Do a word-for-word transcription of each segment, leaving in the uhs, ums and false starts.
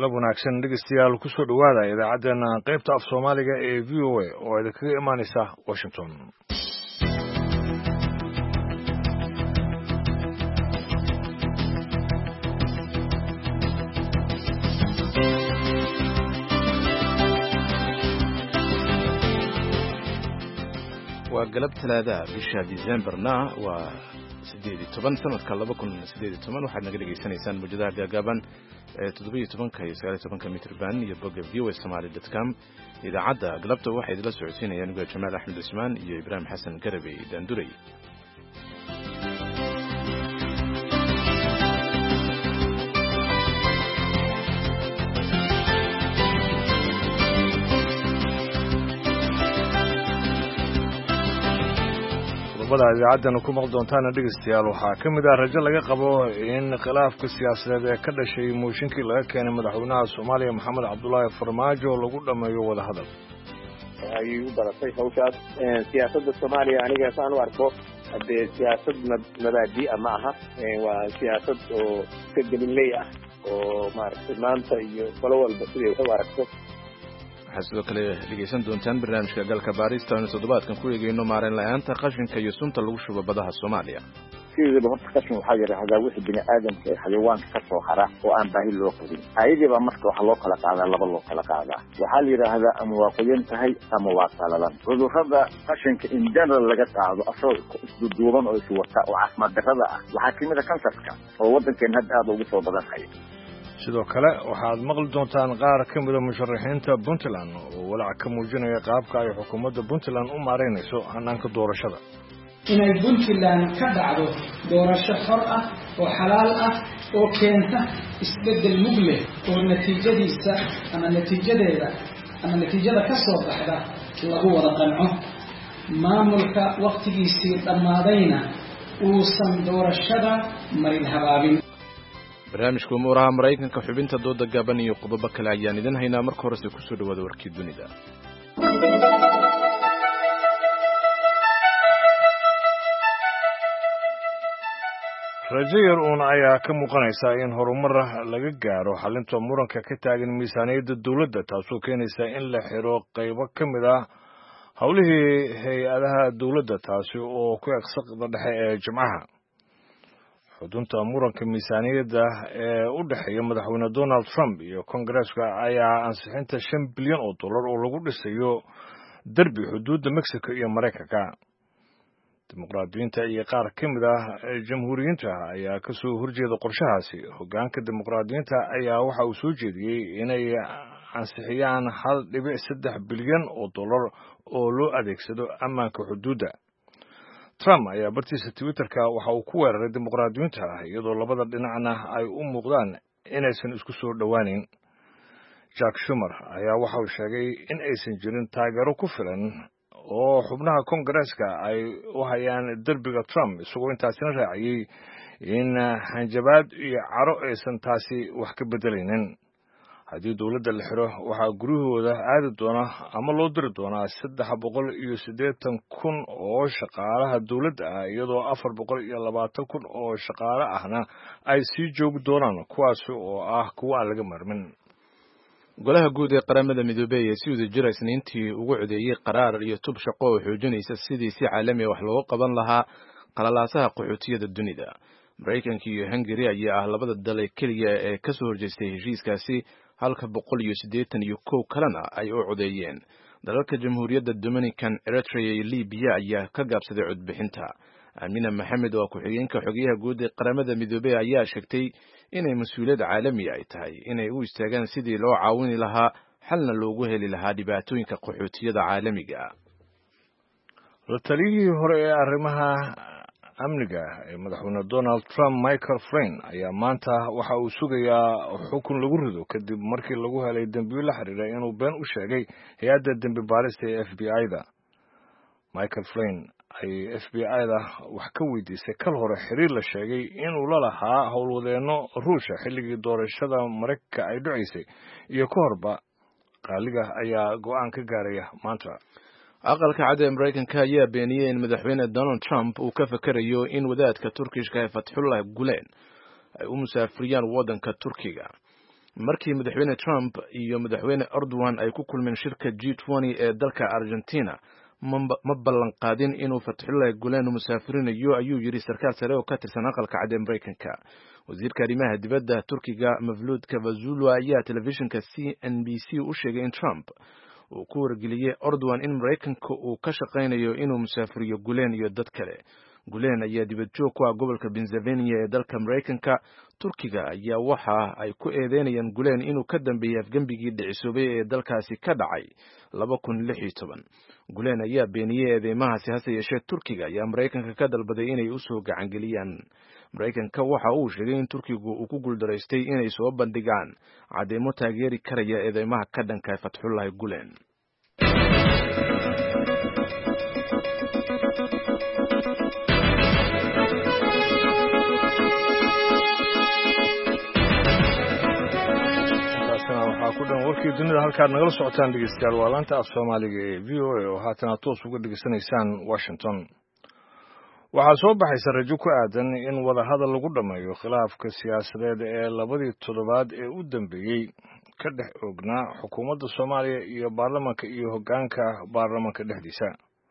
galab wanaagsan dhegeystayaal ku soo dhawaada idaacaddeenna qaybta af Soomaaliga ee V O A oo idinkaga imaanaysa Washington. waa galab talaada bisha December-na waa sideed iyo toban sanadka laba kun iyo sideed iyo toban waxaad naga dhageysanaysaan muujadaha gaagaaban ee toddoba iyo toban iyo sagaal iyo toban mitir band iyo bogga v o a somali dot com. idaacadda galabta waxay idila socodsiinayaan aniga Jamaal Axmed Usmaan iyo Ibraahim Xasan Garabey Daanduray. idaacaddan ku maqal doontaan dhegeystayaal waxaa ka mid ah rajo laga qabo in khilaafka siyaasadeed ee ka dhashay mooshinkii laga keenay madaxweynaha Soomaaliya Maxamed Cabdullaahi Farmaajo lagu dhameeyo wada hadal. ayay u baratay hawshaas siyaasadda Soomaaliya aniga saan u arko hadee siyaasad mabaadi ama aha waa siyaasad oo ka gabilay ah oo maaragtay maanta iyo qolo walba sidii u aragto. waxaa sidoo kale dhegeysan doontaan barnaamijka galka baarista oo toddobaadkan ku eegayno maarayn la'aanta qashinka iyo sunta lagu shubo badaha Soomaaliya. sidoo horta qashin waxaa yiraahdaa wixii bini aadamka ee xayawaanka ka soo hara oo aan baahi loo qabin ayadiiba marka waxa loo kala qaadaa laba loo kala qaadaa waxaa la yiraahdaa ama waa qoyan tahay ama waa qalalan. cudurrada qashinka in general laga qaado asoo isduuban oo isu wata oo caafimaad darrada ah waxaa kamid ah kansarka oo waddankeena hadda aad ugu soo badan haya. sidoo kale waxaad maqli doontaan qaar ka mid ah musharaxiinta Puntland oo walaac ka muujinaya qaabka ay xukuumadda Puntland u maareynayso hannaanka doorashada. inay Puntland ka dhacdo doorasho xor ah oo xalaal ah oo keenta isbedel mug leh oo natiijadiisa ama natiijadeeda ama natiijada ka soo baxda lagu wada qanco maamulka waqtigiisii dhammaadayna uusan doorashada marin habaabin. barnaamijka umuuraha Maraykanka xubinta dooda gaaban iyo qodobo kale ayaan idin haynaa. marka hore ku soo dhawaada warkii dunida. rajo yar uun ayaa ka muuqanaysa in horumar laga gaaro xalinta muranka ka taagan miisaaniyadda dawladda taasoo keenaysa in la xiro qaybo ka mid ah howlihii hay-adaha dawladda taasi oo ku eegsaqda dhexe ee jimcaha. xudunta muranka miisaaniyadda ee u dhexeeya madaxweyne Donald Trump iyo Congress-ka ayaa ansixinta shan bilyan oo dollar oo lagu dhisayo darbi xuduudda Mexico iyo Mareykanka. dimuqraadiyiinta iyo qaar ka mid ah jamhuuriyiinta ayaa ka soo horjeeda qorshahaasi. hoggaanka dimuqraadiyiinta ayaa waxa uu soo jeediyey inay ansixiyaan hal dhibic saddex bilyan oo dollar oo loo adeegsado ammaanka xuduudda. Trump ayaa bartiisa Twitter-ka waxa uu ku weeraray dimuqraadiyiinta iyadoo labada dhinacna ay u muuqdaan inaysan isku soo dhowaanin. Jack Schumer ayaa waxa uu sheegay in aysan jirin taageero ku filan oo xubnaha Congress-ka ay u hayaan darbiga Trump isagoo intaasina raaciyay in hanjabaad iyo caro aysan taasi wax ka bedelaynin. haddii dawladda la xiro waxaa guryahooda aadi doona ama loo diri doonaa saddex boqol iyo siddeetan kun oo shaqaalaha dawladda ah iyadoo afar boqol iyo labaatan kun oo shaqaale ahna ay sii joogi doonaan kuwaas oo ah kuwa aan laga marmin. golaha guud ee qaramada midoobay ee si wada jir isniintii ugu codeeyay qaraar iyo tub shaqo oo xoojinaysa sidii si caalami wax looga qaban lahaa qalalaasaha qaxootiyada dunida. Mareykanka iyo Hungary ayaa ah labada dal ee kaliya ee ka soo horjeestay heshiiskaasi halka boqol iyo siddeetan iyo kow kalena ay u codeeyeen. dalalka jamhuuriyadda Dominican, Eritrea iyo Libya ayaa ka gaabsaday codbixinta. Amina Maxamed oo ku-xigeenka xogayaha guud ee qaramada midoobay ayaa sheegtay inay mas'uuliyad caalami ay tahay inay u istaagaan sidii loo caawin lahaa xalna loogu heli lahaa dhibaatooyinka qaxootiyada caalamiga ah. la taliyihii hore ee arrimaha amniga ee madaxweyne Donald Trump Michael Flynn ayaa maanta waxa uu sugayaa xukun lagu rido kadib markii lagu helay dambiyo la xiriira inuu been u sheegay hay'adda dambi baarista ee F B I-da. Michael Flynn ay F B I-da wax ka weydiisay kal hore xiriir la sheegay inuu la lahaa howlwadeenno Ruushka xilligii doorashada Mareykanka ay dhacaysay iyo ka horba. qaaliga ayaa go'aan ka gaaraya maanta. aqalka cad ee Mareykanka ayaa beeniyay in madaxweyne Donald Trump uu ka fakarayo in wadaadka Turkishka ee Fathullah Gulen ay u musaafiriyaan waddanka Turkiga. markii madaxweyne Trump iyo madaxweyne Erdogan ay ku kulmeen shirka G twenty ee dalka Argentina ma ballan qaadin inuu Fethullah Gulen musaafirinayo ayuu yiri sarkaal sare oo ka tirsan aqalka cad ee Mareykanka. wasiirka arrimaha dibadda Turkiga Mevlut Cavusoglu ayaa telefishinka C N B C u sheegay in Trump uu ku wargeliyay Erdogan in Mareykanka uu ka shaqeynayo inuu musaafiriyo Gulen iyo dad kale. Gulen ayaa dibad joog ku ah gobolka Pennsylvania ee dalka Mareykanka. Turkiga ayaa waxa ay ku eedeynayaan Gulen inuu ka dambeeyay afgambigii dhicisoobay ee dalkaasi ka dhacay laba kun lix iyo toban. Gulen ayaa beeniyay eedeymahaasi hase yeeshee Turkiga ayaa Mareykanka ka dalbaday inay u soo gacan geliyaan. Mareykanka waxa uu sheegay in Turkigu uu ku guuldareystay inay soo bandhigaan cadeymo taageeri karaya eedeymaha ka dhanka Fethullah Gulen. kudan warkii dunida halkaad nagala socotaan dhegeystayaal waa laanta af Soomaaliga ee V O A oo haatan toos uga dhageysanaysaan Washington. waxaa soo baxaysa rajo ku aadan in wada hadal lagu dhameeyo khilaafka siyaasadeed ee labadii toddobaad ee u dambeeyay ka dhex oognaa xukuumadda Soomaaliya iyo baarlamaanka iyo hoggaanka baarlamaanka dhexdiisa.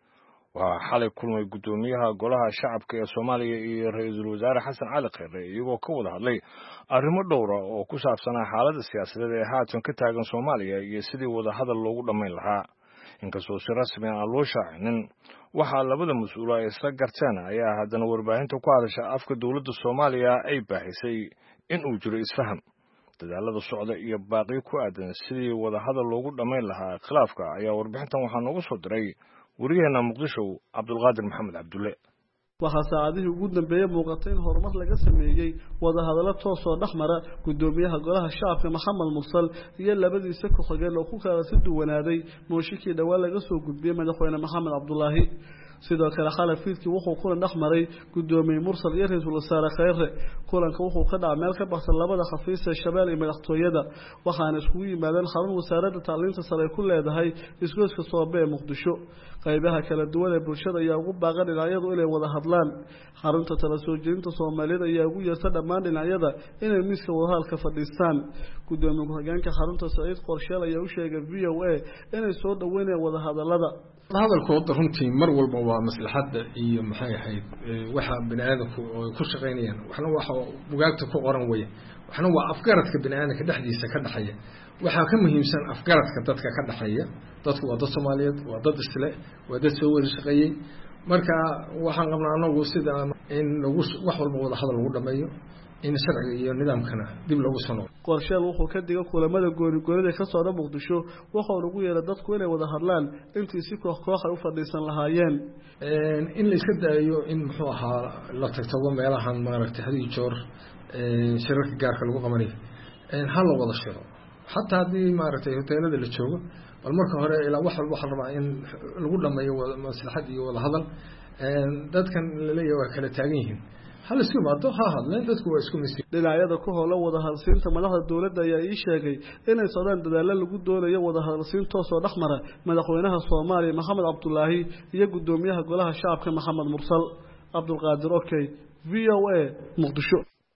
waxaa xalay kulmay gudoomiyaha golaha shacabka ee Soomaaliya iyo ra'iisul wasaare Xasan Cali Khayre iyagoo ka wada hadlay arrimo dhowr ah oo ku saabsan xaaladda siyaasadeed ee haatan ka taagan Soomaaliya iyo sidii wada hadal loogu dhameyn lahaa. inkastoo si rasmi ah loo shaacinin waxaa labada mas'uul ay isla garteen ayaa haddana warbaahinta ku hadasha afka dowladda Soomaaliya ay baahisay in uu jiro isfaham. dadaalada socda iyo baaqi ku aadan sidii wada hadal loogu dhameyn lahaa khilaafka ayaa warbixintan waxaa noogu soo diray wariyaheenna Muqdisho Cabdulqaadir Maxamed Cabdulle. waxaa saacadihii ugu dambeeyay muuqatay in horumar laga sameeyay wada hadallo toos oo dhexmara gudoomiyaha golaha shacabka Maxamed Mursal iyo labadiisa ku-xigeen oo ku kala si duwanaaday mooshikii dhawaan laga soo gudbiyay madaxweyne Maxamed Cabdullaahi. sidoo kale xalafidkii wuxuu kulan dhexmaray gudoomiye Mursal iyo ra'iisul wasaare Khayre. kulanka wuxuu ka dhacay meel ka baxsan labada xafiis ee Shabeelle iyo madaxtooyada waxaana iskugu yimaadeen xarun wasaaradda tacliinta sare ku leedahay isgoyska Soobe ee Muqdisho. qaybaha kala duwan ee bulshada ayaa ugu baaqan dhinacyadu inay wada hadlaan. xarunta tala soo jeedinta Soomaaliyeed ayaa ugu yeeshay dhammaan dhinacyada inay miiska wada hadalka fadhiistaan. gudoomiye ku-xigeenka xarunta Saciid Qorsheel ayaa u sheegay V O A inay soo dhaweynayaan wada hadallada. hadalkooda runtii mar walba waa maslaxadda iyo maxay ahayd waxa bini'aadamku ku shaqeynayaan waxna waxa bugaagta ku qoran way waxna waa afgaradka bini'aadamka dhexdiisa ka dhaxaya waxa ka muhiimsan afgaradka dadka ka dhaxaya dadku waa dad Soomaaliyeed waa dad isle waa dad soo wada shaqeeyay marka waxaan qabnaa anagu sida in lagu wax walba wada hadal lagu dhameeyo in sharciga iyo nidaamkana dib lagu sano. qorsheel wuxuu ka digay kulamada gooni-goonida ka socda Muqdisho wuxuu ugu yeeray dadku inay wada hadlaan intii si koox koox ay u fadhiisan lahaayeen in la iska daayo in muxuu ahaa la tagtago meelahan maaragtay hadii joor shirarka gaarka lagu qabanayo hal la wada shiro hatta hadii maaragtay hoteelada la joogo bal marka hore ilaa wax walba waxa rabaa in lagu dhameeyo maslaxad iyo wada hadal dadkan la leeyahay waa kala taagan yihiin hal isku maado ha hadleen dadku waa isku misii dhinacyada ku howla wada hadalsiinta madaxda dawladda ayaa ii sheegay inay socdaan dadaalo lagu doonayo wada hadalsiin toos oo dhexmara madaxweynaha Soomaaliya Maxamed Cabdullaahi iyo gudoomiyaha golaha shacabka Maxamed Mursal. Cabdulqaadir Okay V O A Muqdisho.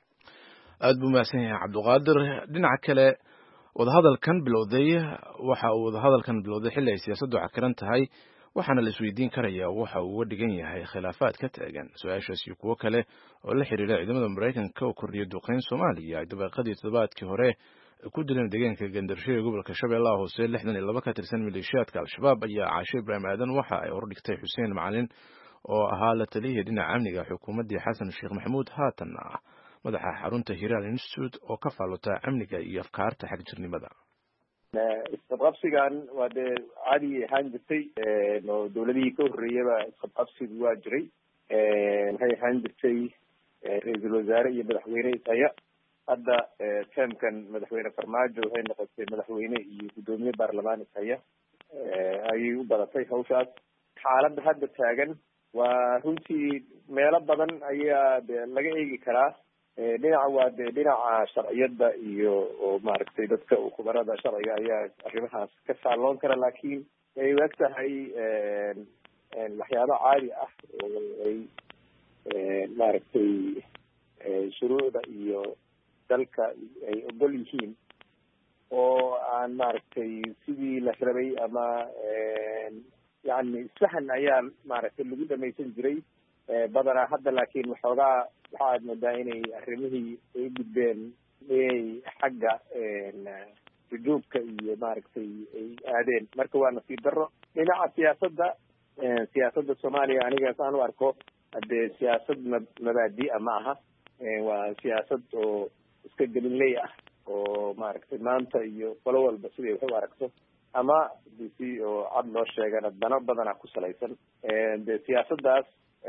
aad buu mahadsan yahay Cabdulqaadir. dhinaca kale wada hadalkan bilowday waxa uu wada hadalkan bilowday xilli ay siyaasaddu cakaran tahay waxaana la isweydiin karayaa waxa uu uga dhigan yahay khilaafaad ka taagan su-aashaas iyo kuwo kale oo la xiriira ciidamada Mareykanka oo kordhiyay duqeyn Soomaaliya ay dabaqadii toddobaadkii hore ku dileen deegaanka Gandarsho ee gobolka Shabeellaha Hoose lixdan iyo laba ka tirsan maleeshiyaadka Al-Shabaab ayaa Caashe Ibraahim Aadan waxa ay hordhigtay Xuseen Macalin oo ahaa la taliyay dhinaca amniga xukuumaddii Xasan Sheekh Maxamuud haatan ah madaxa xarunta Hiral Institute oo ka faalota amniga iyo afkaarta xagjirnimada. isqabqabsigan waa dee caadi ahaan jirtay oo dawladihii ka horreeyaba isqabqabsigu waa jiray waxay ahaan jirtay ra-iisul wasaare iyo madaxweyne ishaya hadda termkan madaxweyne Farmaajo waxay noqotay madaxweyne iyo gudoomiye baarlamaan ishaya ayay u badatay hawshaas. xaaladda hadda taagan waa runtii meelo badan ayaa de laga eegi karaa. dhinaca waa de dhinaca sharciyada iyo oo maaragtay dadka khubarada sharciga ayaa arrimahaas ka saalloon kara laakiin ay u eg tahay waxyaabo caadi ah oo ay maaragtay shuruucda iyo dalka ay ogol yihiin aan maaragtay sidii la rabay ama yani sahan ayaa maaragtay lagu dhamaysan jiray badanaa. hadda laakiin waxoogaa waxaad moodaa inay arrimihii ay gudbeen inay xagga jujuubka iyo maaragtay ay aadeen. marka waa nasiib daro dhinaca siyaasadda siyaasadda soomaaliya aniga saan u arko hadee siyaasad mabaadi'a ma aha, waa siyaasad oo iska gelinley ah oo maaragtay maanta iyo qolo walba siday wax u aragto ama si oo cad loo sheegana dano badana ku salaysan. de siyaasaddaas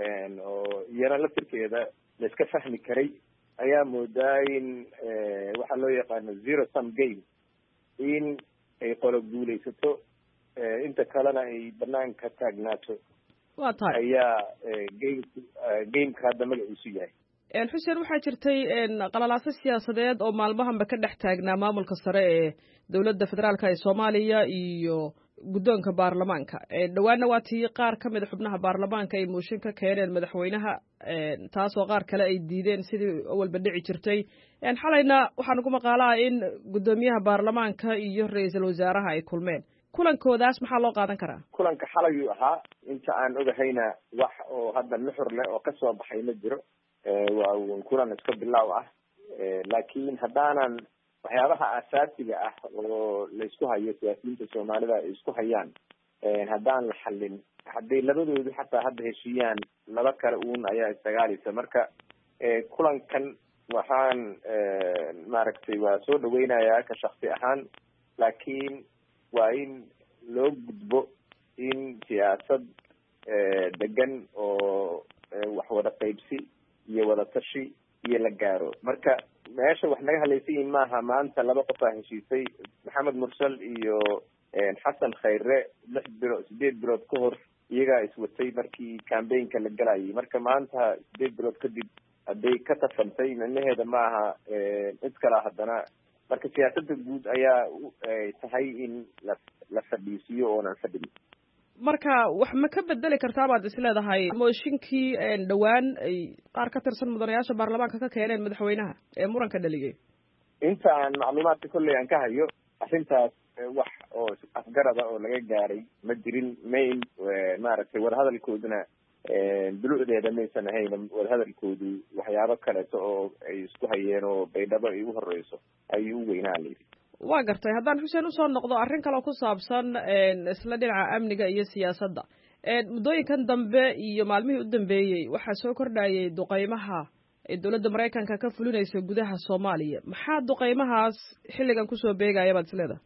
oo iyana laftirkeeda la iska fahmi karay ayaa moodaa in waxaa loo yaqaano zero sum game, in ay qolo guulaysato inta kalena ay banaanka taagnaato. waa tahay ayaa game gameka hadda magaciisu yahay. xuseen waxaa jirtay qalalaaso siyaasadeed oo maalmahanba ka dhex taagnaa maamulka sare ee dowladda federaalka ee soomaaliya iyo guddoonka baarlamaanka. dhowaanna waa tii qaar ka mida xubnaha baarlamaanka ay mooshin ka keeneen madaxweynaha, taasoo qaar kale ay diideen sidii awalba dhici jirtay. xalayna waxaan ugu maqaalaha in guddoomiyaha baarlamaanka iyo ra-iisul wasaaraha ay kulmeen. kulankoodaas maxaa loo qaadan karaa? kulanka xalayuu ahaa, inta aan ogahayna wax oo hadda nuxur leh oo kasoo baxay ma jiro. waa kulan iska bilaaw ah, laakiin haddaanan waxyaabaha asaasiga ah oo laysku hayo siyaasiyiinta soomaalida ay isku hayaan haddaan la xallin, hadday labadoodu xataa hadda heshiiyaan laba kale uun ayaa isdagaalaysa. marka kulankan waxaan maaragtay waa soo dhaweynayaa ka shaksi ahaan, laakiin waa in loo gudbo in siyaasad degan oo wax wada qaybsi iyo wada tashi iyo la gaaro. marka meesha wax naga halaysan yihin maaha maanta laba qofaa heshiisay, maxamed mursal iyo xasan khayre lix bilo sideed bilood ka hor iyagaa iswatay markii cambaynka la galayay. marka maanta sideed bilood kadib hadday ka tafantay micnaheeda maaha cid kala haddana. marka siyaasadda guud ayaa tahay in la la fadhiisiyo oonan fadhin. marka wax ma ka bedeli kartaa baad is leedahay mooshinkii dhowaan ay qaar ka tirsan mudanayaasha baarlamaanka ka keeneen madaxweynaha ee muranka dhaligay? inta aan macluumaadka kolley aan ka hayo arrintaas wax oo afgarada oo laga gaaray ma jirin. main maaragtay wadahadalkooduna dulucdeeda maysan ahayn. wadahadalkoodu waxyaabo kaleeto oo ay isku hayeen oo baydhabo ay u horeyso ayuu u weynaa layidhi. waa gartay. haddaan xuseen usoo noqdo arrin kaloo ku saabsan isla dhinaca amniga iyo siyaasadda, muddooyinkan dambe iyo maalmihii u dambeeyey waxaa soo kordhayay duqeymaha ay dowladda maraykanka ka fulinaysa gudaha soomaaliya. maxaa duqeymahaas xilligan kusoo beegaya baad isleedahay?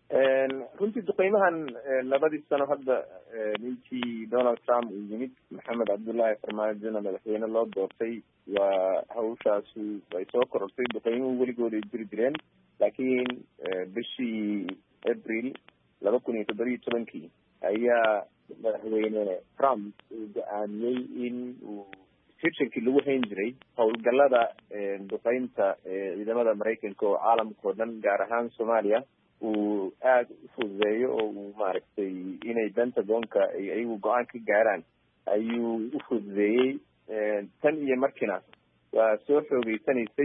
runtii duqeymahan labadii sano hadda ninkii Donald Trump uu yimid, maxamed cabdullaahi farmaajona madaxweyne loo doortay, waa hawshaasu ay soo korortay. duqeymuhu weligood ay jiri jireen, laakiin bishii April laba kun iyo toddoba iyo tobankii ayaa madaxweyne Trump uu go-aamiyey in uu restrictionkii lagu hayn jiray howlgallada duqeynta ciidamada Maraykanka oo caalamka oo dhan gaar ahaan Soomaaliya uu aada u fududeeyo oo uu maaragtay inay Pentagonka ay ayagu go-aan ka gaaraan ayuu u fududeeyey. tan iyo markiina waa soo xoogeysanaysay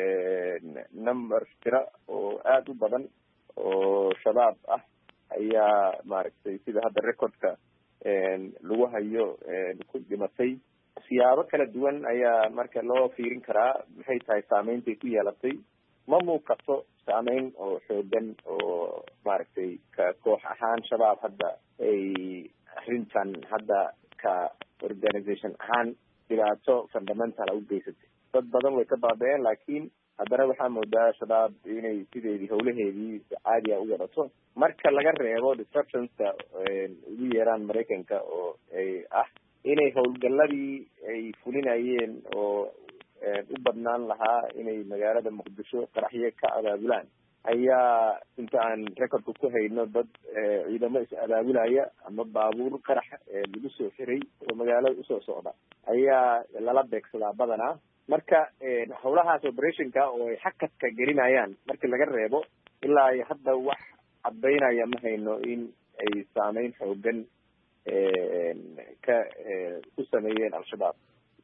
number tira oo aada u badan oo shabaab ah ayaa maaragtay sida hadda recordka lagu hayo ku dhimatay. siyaabo kala duwan ayaa marka loo fiirin karaa maxay tahay saameyntaay ku yeelatay. ma muuqato saameyn oo xoogan oo maaragtay ka koox ahaan shabaab hadda ay arrintan hadda ka organisation ahaan dhibaato fundamental u geysatay. dad badan way ka baaba-een, laakiin haddana waxaa moodaa shabaab inay sideedii howlaheedii caadiya u wadato marka laga reebo disruptionska ugu yeeraan Maraykanka oo ay ah inay howlgalladii ay fulinayeen oo u badnaan lahaa inay magaalada muqdisho qaraxyo ka abaabulaan ayaa inta aan recordka ku hayno dad ciidamo is abaabulaya ama baabuur qarax lagu soo xiray oo magaalada usoo socda ayaa lala beegsadaa badanaa. marka howlahaas operationka oo ay xakadka gelinayaan marka laga reebo ilaa hadda wax caddaynaya ma hayno in ay saameyn xoogan ka ku sameeyeen al-shabaab.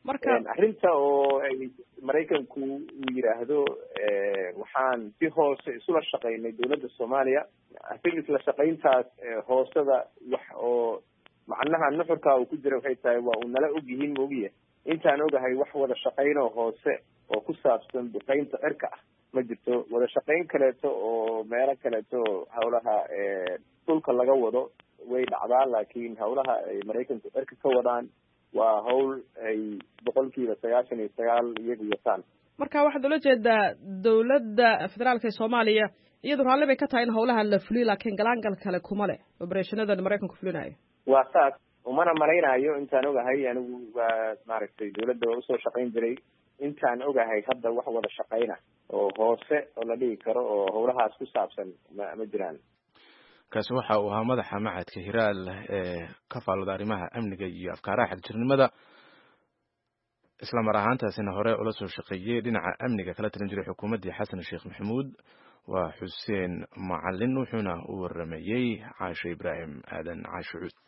marka arrinta oo ay maraykanku uu yidhaahdo waxaan si hoose isula shaqaynay dowladda soomaaliya asin isla shaqayntaas hoosada wax oo macnaha nuxurka uu ku jira waxay tahay waa uu nala og yihiin moogiya intaan ogahay wax wada shaqayn oo hoose oo ku saabsan duqeynta cirka ah ma jirto. wada shaqayn kaleeto oo meelo kaleeto hawlaha dhulka laga wado way dhacdaa, laakiin hawlaha ay maraykanku cirka ka wadaan waa hawl ay boqolkiiba sagaashan iyo sagaal iyagu wataan. marka waxaad ula jeedaa dowladda federaalka ee soomaaliya iyadu raalli bay ka tahay in hawlaha la fuliyo, laakiin galaangal kale kuma leh operatiinadan maraykanku fulinayo. waa saas, umana malaynayo intaan ogahay anigu waa maaragtay dowladda waa usoo shaqayn jiray, intaan ogahay hadda wax wada shaqayna oo hoose oo la dhigi karo oo hawlahaas ku saabsan ma ma jiraan. kaasi waxa uu ahaa madaxa macadka hiraal ee ka faalooda arrimaha amniga iyo afkaaraha xagjirnimada, isla mar ahaantaasina hore ula soo shaqeeyey dhinaca amniga kala tirin jiray xukuumaddii xasan sheekh maxamuud. waa xuseen macalin wuxuuna u waramayey caashe ibraahim aadan caashe cuud.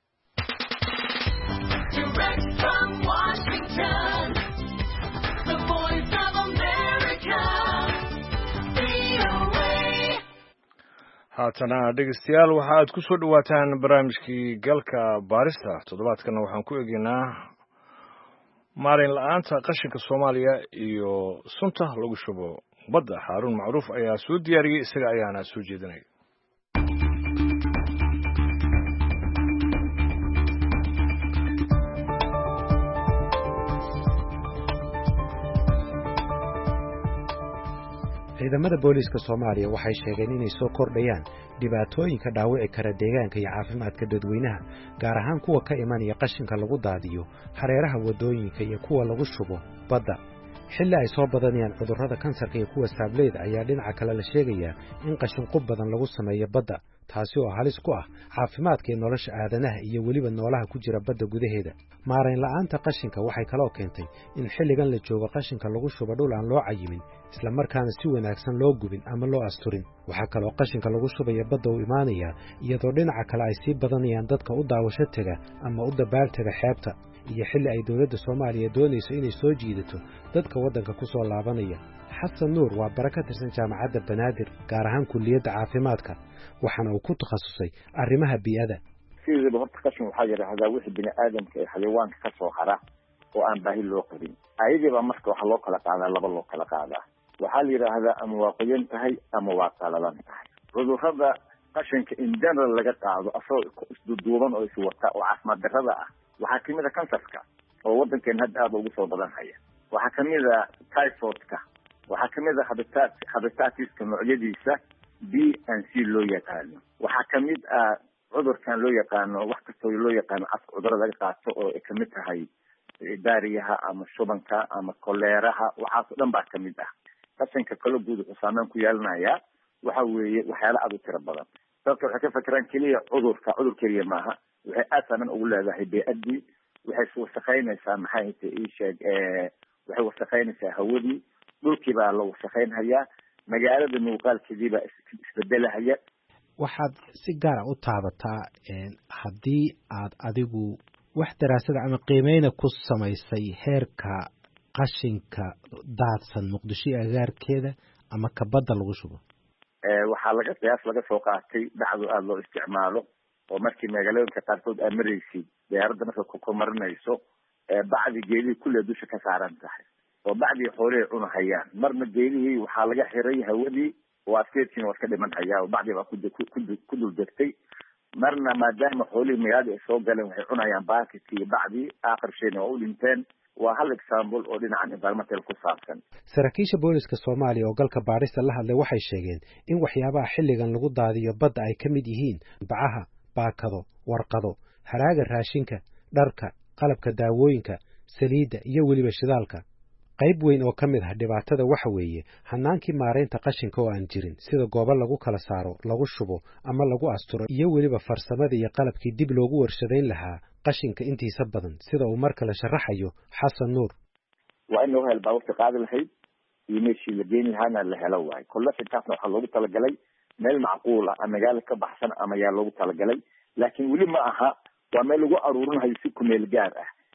haatana dhegeystayaal waxa aad ku soo dhawaataan barnaamijkii galka baarista. toddobaadkana waxaan ku egeynaa maalin la-aanta qashinka soomaaliya iyo sunta lagu shubo badda. xaaruun macruuf ayaa soo diyaariyey, isaga ayaana soo jeedinaya. ciidamada booliiska Soomaaliya waxay sheegeen inay soo kordhayaan dhibaatooyinka dhaawici kara deegaanka iyo caafimaadka dadweynaha, gaar ahaan kuwa ka imanaya qashinka lagu daadiyo hareeraha wadooyinka iyo kuwa lagu shubo badda. xilli ay soo badanayaan cudurrada kansarka iyo kuwa saableeda ayaa dhinaca kale la sheegayaa in qashin qub badan lagu sameeyo badda, taasi oo halis ku ah caafimaadka iyo nolosha aadanaha iyo weliba noolaha ku jira badda gudaheeda. maarayn la'aanta qashinka waxay kaloo keentay in xilligan la joogo qashinka lagu shubo dhul aan loo cayimin, isla markaana si wanaagsan loo gubin ama loo asturin. waxaa kaloo qashinka lagu shubaya badda u imaanaya iyadoo dhinaca kale ay sii badanayaan dadka u daawasho tega ama u dabaal-tega xeebta, iyo xilli ay dowladda Soomaaliya doonayso inay soo jiidato dadka waddanka ku soo laabanaya. xasan nuur waa bara ka tirsan jaamacadda Banaadir, gaar ahaan kulliyadda caafimaadka, waxaana uu ku takhasusay arrimaha bii'ada. sidaba horta qashin waxaa yidhaahdaa wixii bini aadamka ee xayawaanka ka soo hara oo aan baahi loo qabin. ayadiiba marka waxaa loo kala qaadaa laba loo kala qaadaa. waxaa la yidhaahdaa ama waa qoyan tahay ama waa qalalan tahay. cudurrada qashinka in general laga qaado asagoo isduduuban oo iswata oo caafimaad darrada ah waxaa kamid a kansarka oo waddankeena hadda aada ugu soo badan haya. waxaa kamid a typhoidka, waxaa kamid a habitat habitatiska noocyadiisa B and C loo yaqaano. waxaa kamid ah cudurkan loo yaqaano wax kastoo loo yaqaano afka cudurada laga qaato oo ay kamid tahay daariyaha ama shubanka ama koleeraha, waxaasoo dhan baa kamid ah. qashinka kala guud wuxuu saameyn ku yeelanayaa waxa weeye waxyaala aada u tiro badan. dadka waxay ka fakeraan keliya cudurka cudur keliya maaha, waxay aad saameyn ugu leedahay bee-adii, waxay wasaqaynaysaa maxay hata ii sheeg waxay wasaqaynaysaa hawadii, dhulkii baa la wasaqaynhayaa, magaalada muuqaalkeedii baa isbedelahaya. waxaad si gaara u taabataa haddii aad adigu wax daraasada ama qiimeyna ku samaysay heerka qashinka daadsan Muqdisho agaarkeeda ama ka badda lagu shubo. waxaa laga qiyaas laga soo qaatay dhacdo aada loo isticmaalo oo markii magaalooyinka qaarkood aad maraysid diyaaradda marka ku komarinayso bacdi geedihii kullee dusha ka saaran tahay oo bacdii xoolihii cunahayaan. marna geedihii waxaa laga xiray hawadii oo askeedkiina waa iska dhiman hayaa oo bacdii baa ku dul degtay. marna maadaama xoolihii magaalada ay soo galeen waxay cunayaan baakidkii iyo bacdii aakhir shayna waa u dhinteen. waa hal example oo dhinacan environmental ku saabsan. saraakiisha booliska Soomaaliya oo galka baarista la hadlay waxay sheegeen in waxyaabaha xilligan lagu daadiyo badda ay ka mid yihiin bacaha, baakado, warqado, haraaga raashinka, dharka, qalabka daawooyinka, saliidda iyo weliba shidaalka. qayb weyn oo ka mid ah dhibaatada waxa weeye hanaankii maareynta qashinka oo aan jirin, sida goobo lagu kala saaro, lagu shubo ama lagu asturo, iyo weliba farsamada iyo qalabkii dib loogu warshadayn lahaa qashinka intiisa badan, sida uu mar kale sharaxayo xasan nuur. waa in loo helo baabuurta qaadi lahayd iyo meeshii la geeni lahaana la helo waayo. kollashinkaasna waxaa loogu talagalay meel macquul ah, magaalo ka baxsan ama yaa loogu talagalay, laakiin weli ma aha waa meel lagu aruurinayo si ku meel gaar ah.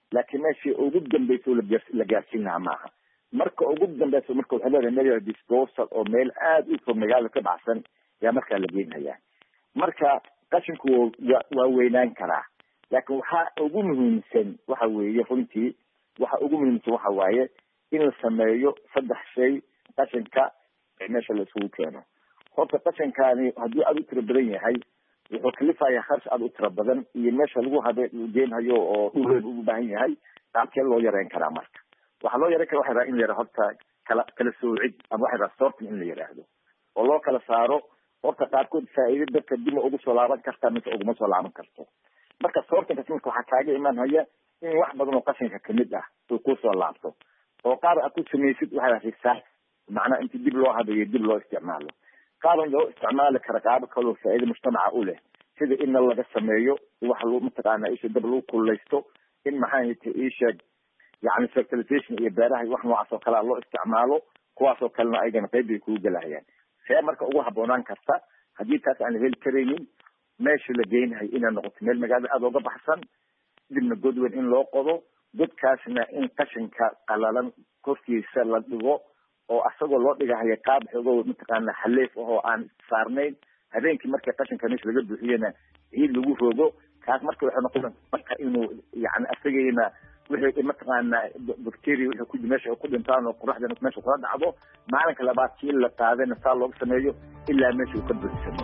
laakiin meeshii ugu dambaysa la gaarsiin lahaa maaha marka ugu dambaysa marka waxaa leedahay meel disposal oo meel aada u fog magaalada ka baxsan yaa markaa la geenhayaa marka qashinku waa weynaan karaa laakiin waxaa ugu muhiimsan waxa weeye runtii waxa ugu muhiimsan waxa waaye in la sameeyo saddex shay qashinka meesha la isugu keeno horta qashinkaani haddii aada u tiro badan yahay wuxuu kalifayaa kharash aada u tiro badan iyo meesha lagu habeenhayo oo dhul u baahan yahay qaabkee loo yareyn karaa marka waxaa loo yareyn kara waxa in la yara horta kala kala soocid ama waxa yara sorting in la yiraahdo oo loo kala saaro horta qaarkood faa'iido dadka dib ugu soo laaban karta mise uguma soo laaban karto marka sortingka marka waxaa kaaga imaanaya in wax badan oo qashinka kamid ah uu ku soo laabto oo qaar aad ku samaysid waxa la xisaab macna inta dib loo habeeyo dib loo isticmaalo qaar loo isticmaali kara qaab kale oo faa'iido mujtamaca u leh sida in laga sameeyo wax loo mataqaana isha dab loo kuleysto in maxaa yiti isha yani fertilization iyo beeraha wax noocaas oo kale loo isticmaalo kuwaas oo kalena ayagana qayb ay ku galayaan see marka ugu haboonaan karta haddii taas aan heli karaynin meesha la geenahay inay noqoto meel magaalada aada uga baxsan dibna godweyn in loo qodo godkaasna in qashinka qalalan korkiisa la dhigo oo asagoo loo dhigahaya qaab xogo mataqaana xaleef oo aan saarnayn habeenkii markii qashinka meesha laga buuxiyana ciid lagu rogo kaas marka waxay noqon marka inuu yani asagayna wixii mataqaana bacteria wixii ku meesha ku dhintaan oo quraxda meesha kula dhacdo maalinka labaad kii la qaadana saa looga sameeyo ilaa meesha uu ka buuxsamo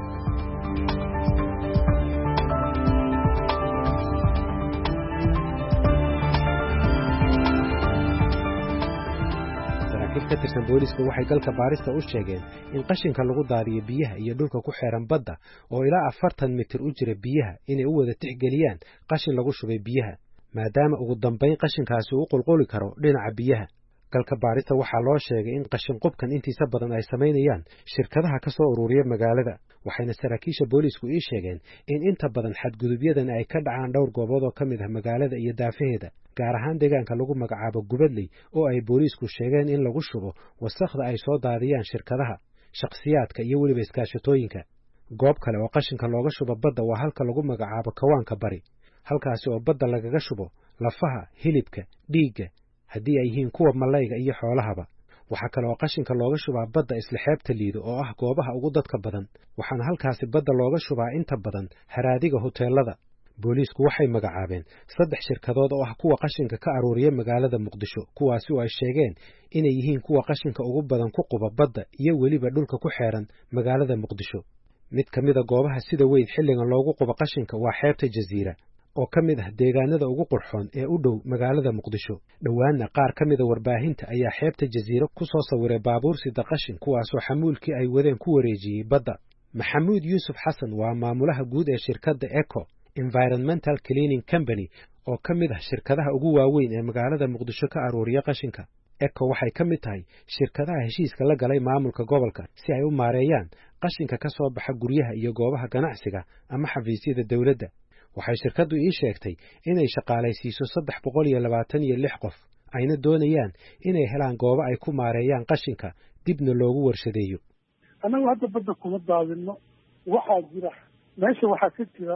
ka tirsan booliisku waxay galka baarista u sheegeen in qashinka lagu daadiyo biyaha iyo dhulka ku xeeran badda oo ilaa afartan mitir u jira biyaha inay u wada tixgeliyaan qashin lagu shubay biyaha maadaama ugu dambayn qashinkaasi uu qulquli karo dhinaca biyaha galka baarista waxaa loo sheegay in qashin qubkan intiisa badan ay samaynayaan shirkadaha ka soo ururiya magaalada waxayna saraakiisha booliisku ii sheegeen in inta badan xadgudubyadan ay ka dhacaan dhowr goobood oo ka mid ah magaalada iyo daafaheeda gaar ahaan deegaanka lagu magacaabo Gubadley oo ay booliisku sheegeen in lagu shubo wasakhda ay soo daadiyaan shirkadaha shakhsiyaadka iyo weliba iskaashatooyinka goob kale oo qashinka looga shubo badda waa halka lagu magacaabo Kawaanka Bari halkaasi oo badda lagaga shubo lafaha hilibka dhiigga haddii ay yihiin kuwa malayga iyo xoolahaba waxa kale oo qashinka looga shubaa badda isla xeebta Liido oo ah goobaha ugu dadka badan waxaana halkaasi badda looga shubaa inta badan haraadiga hoteelada booliisku waxay magacaabeen saddex shirkadood oo ah kuwa qashinka ka aruuriya magaalada Muqdisho kuwaasi oo ay sheegeen inay yihiin kuwa qashinka ugu badan ku quba badda iyo weliba dhulka ku xeeran magaalada Muqdisho mid ka mid ah goobaha sida weyn xilligan loogu quba qashinka waa xeebta Jasiira oo ka mid ah deegaanada ugu qurxoon ee u dhow magaalada Muqdisho dhawaana qaar ka mid ah warbaahinta ayaa xeebta Jasiira ku soo sawiray baabuur sida qashin kuwaas oo xamuulkii ay wadeen ku wareejiyay badda Maxamuud Yuusuf Xasan waa maamulaha guud ee shirkadda Eco Environmental Cleaning Company oo ka mid ah shirkadaha ugu waaweyn ee magaalada Muqdisho ka aruuriya qashinka Eco waxay ka mid tahay shirkadaha heshiiska la galay maamulka gobolka si ay u maareeyaan qashinka ka soo baxa guryaha iyo goobaha ganacsiga ama xafiisyada dawladda waxay shirkadu ii sheegtay inay shaqaalaysiiso saddex boqol iyo labaatan iyo lix qof ayna doonayaan inay helaan goobo ay ku maareeyaan qashinka dibna loogu warshadeeyo anagu hadda badda kuma daadino waxaa jira meesha waxaa ka jira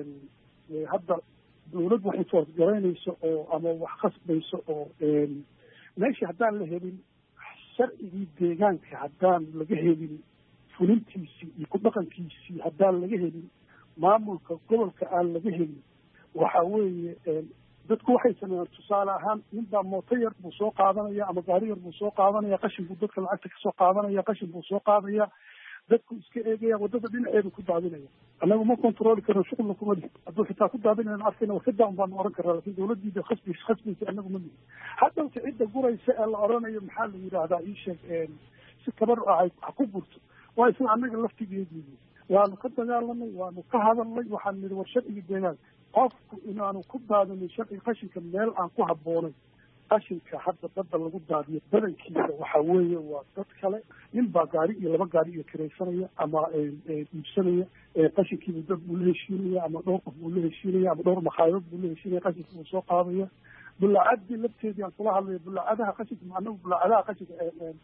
hadda dawlad waxay toosgaraynayso oo ama wax khasbayso oo meesha haddaan la helin sharcigii deegaanka haddaan laga helin fulintiisii iyo ku dhaqankiisii haddaan laga helin maamulka gobolka aan laga helin waxa weeye dadku waxay sameeyaan tusaale ahaan ninbaa mooto yar buu soo qaadanaya ama gaari yar buu soo qaadanaya qashin buu dadka lacagta kasoo qaadanaya qashin buu soo qaadaya dadku iska eegaya wadada dhinaceedu ku daadinaya annagu ma controli karno shuqulna kuma lihi hadduu xitaa ku daadinayna arkayna wakadaan baanu oran karnaa lakin dawladdiida khasbi khasbaysa annagu ma lihi haddawse cidda guraysa ee la oranayo maxaa la yidhaahdaa ii sheeg si kabar ah ha ku burto waa isla annaga laftigeediidi waanu ka dagaalanay waanu ka hadalnay waxaan nidhi war sharciga deegaanka qofku inaanu ku daadinin sharciga qashinka meel aan ku habboonay qashinka hadda badda lagu daadiyo badankiisa waxa weeye waa dad kale nin baa gaari iyo laba gaari iyo kiraysanaya ama iibsanaya qashinkiibu dad buu la heshiinaya ama dhowr qof buu la heshiinaya ama dhowr makhaayad buu la heshiinaya qashinka buu soo qaadaya bulaacadii lafteedii aan kula hadlaya bulaacadaha qashinka macnahu bulaacadaha qashinka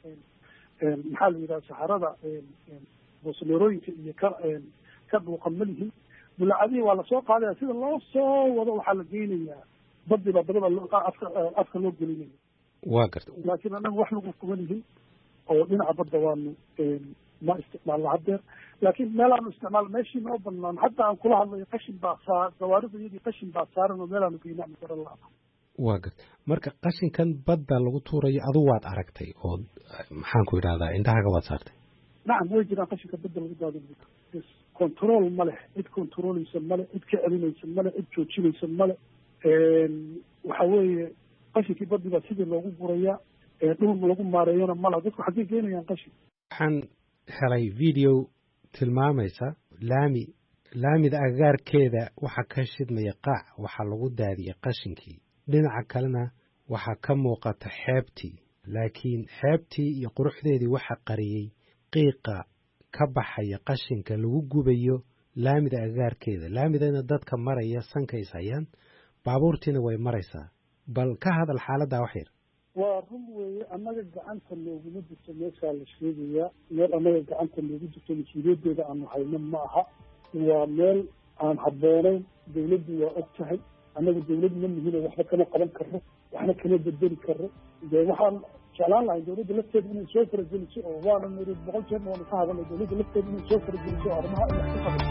maxaa la yidhaha saxarada boosneerooyinka iyo ka ka dhuuqan ma lihin bulaacadihii waa lasoo qaadaya sida loo soo wado waxaa la geynayaa badii baa badaba loo afka afka loo gelinaya waa garta laakiin anagu wax lagu kuman yihin oo dhinaca badda waanu ma isticmaalna haddeer laakiin meelaanu isticmaal meeshii noo banaan hadda aan kula hadlayo qashin baa saa gawaarida iyadii qashin baa saaran oo meelaanu geynaa garan lahaa waa garta marka qashinkan badda lagu tuurayo adu waad aragtay oo maxaan ku idhahdaa indhahaga waad saartay nacam way jiraan qashinka badda lagu daadinayo control ma leh cid controlaysa male cid ka celinaysa male cid joojinaysa male waxa weeye qashinkii baddi baa sidii loogu gurayaa dhul lagu maareeyana mala dadku xaggee geenayaan qashin waxaan helay video tilmaamaysa laami laamida agagaarkeeda waxaa ka shidmaya qaac waxaa lagu daadiyey qashinkii dhinaca kalena waxaa ka muuqata xeebtii laakiin xeebtii iyo quruxdeedii waxaa qariyey qiiqa ka baxaya qashinka lagu gubayo laamida agagaarkeeda laamidana dadka maraya sanka is hayaan baabuurtiina way maraysaa bal ka hadal xaaladdaa wax yar waa run weeye annaga gacanta looguma jirto meeshaa la sheegayaa meel annaga gacanta loogu jirto mas-uuliyaddeeda aanu hayno ma aha waa meel aan habboonayn dawladdu waa og tahay annagu dawlad ma mihino waxba kama qaban karro waxna kama bedeli karro dee waxaan jeclaan lahay dawladda lafteeda inay soo farageliso oo waana niri boqol jeerna waanu ka hadalnay dawladda lafteeda inay soo farageliso arrimaha ay wax ku qabato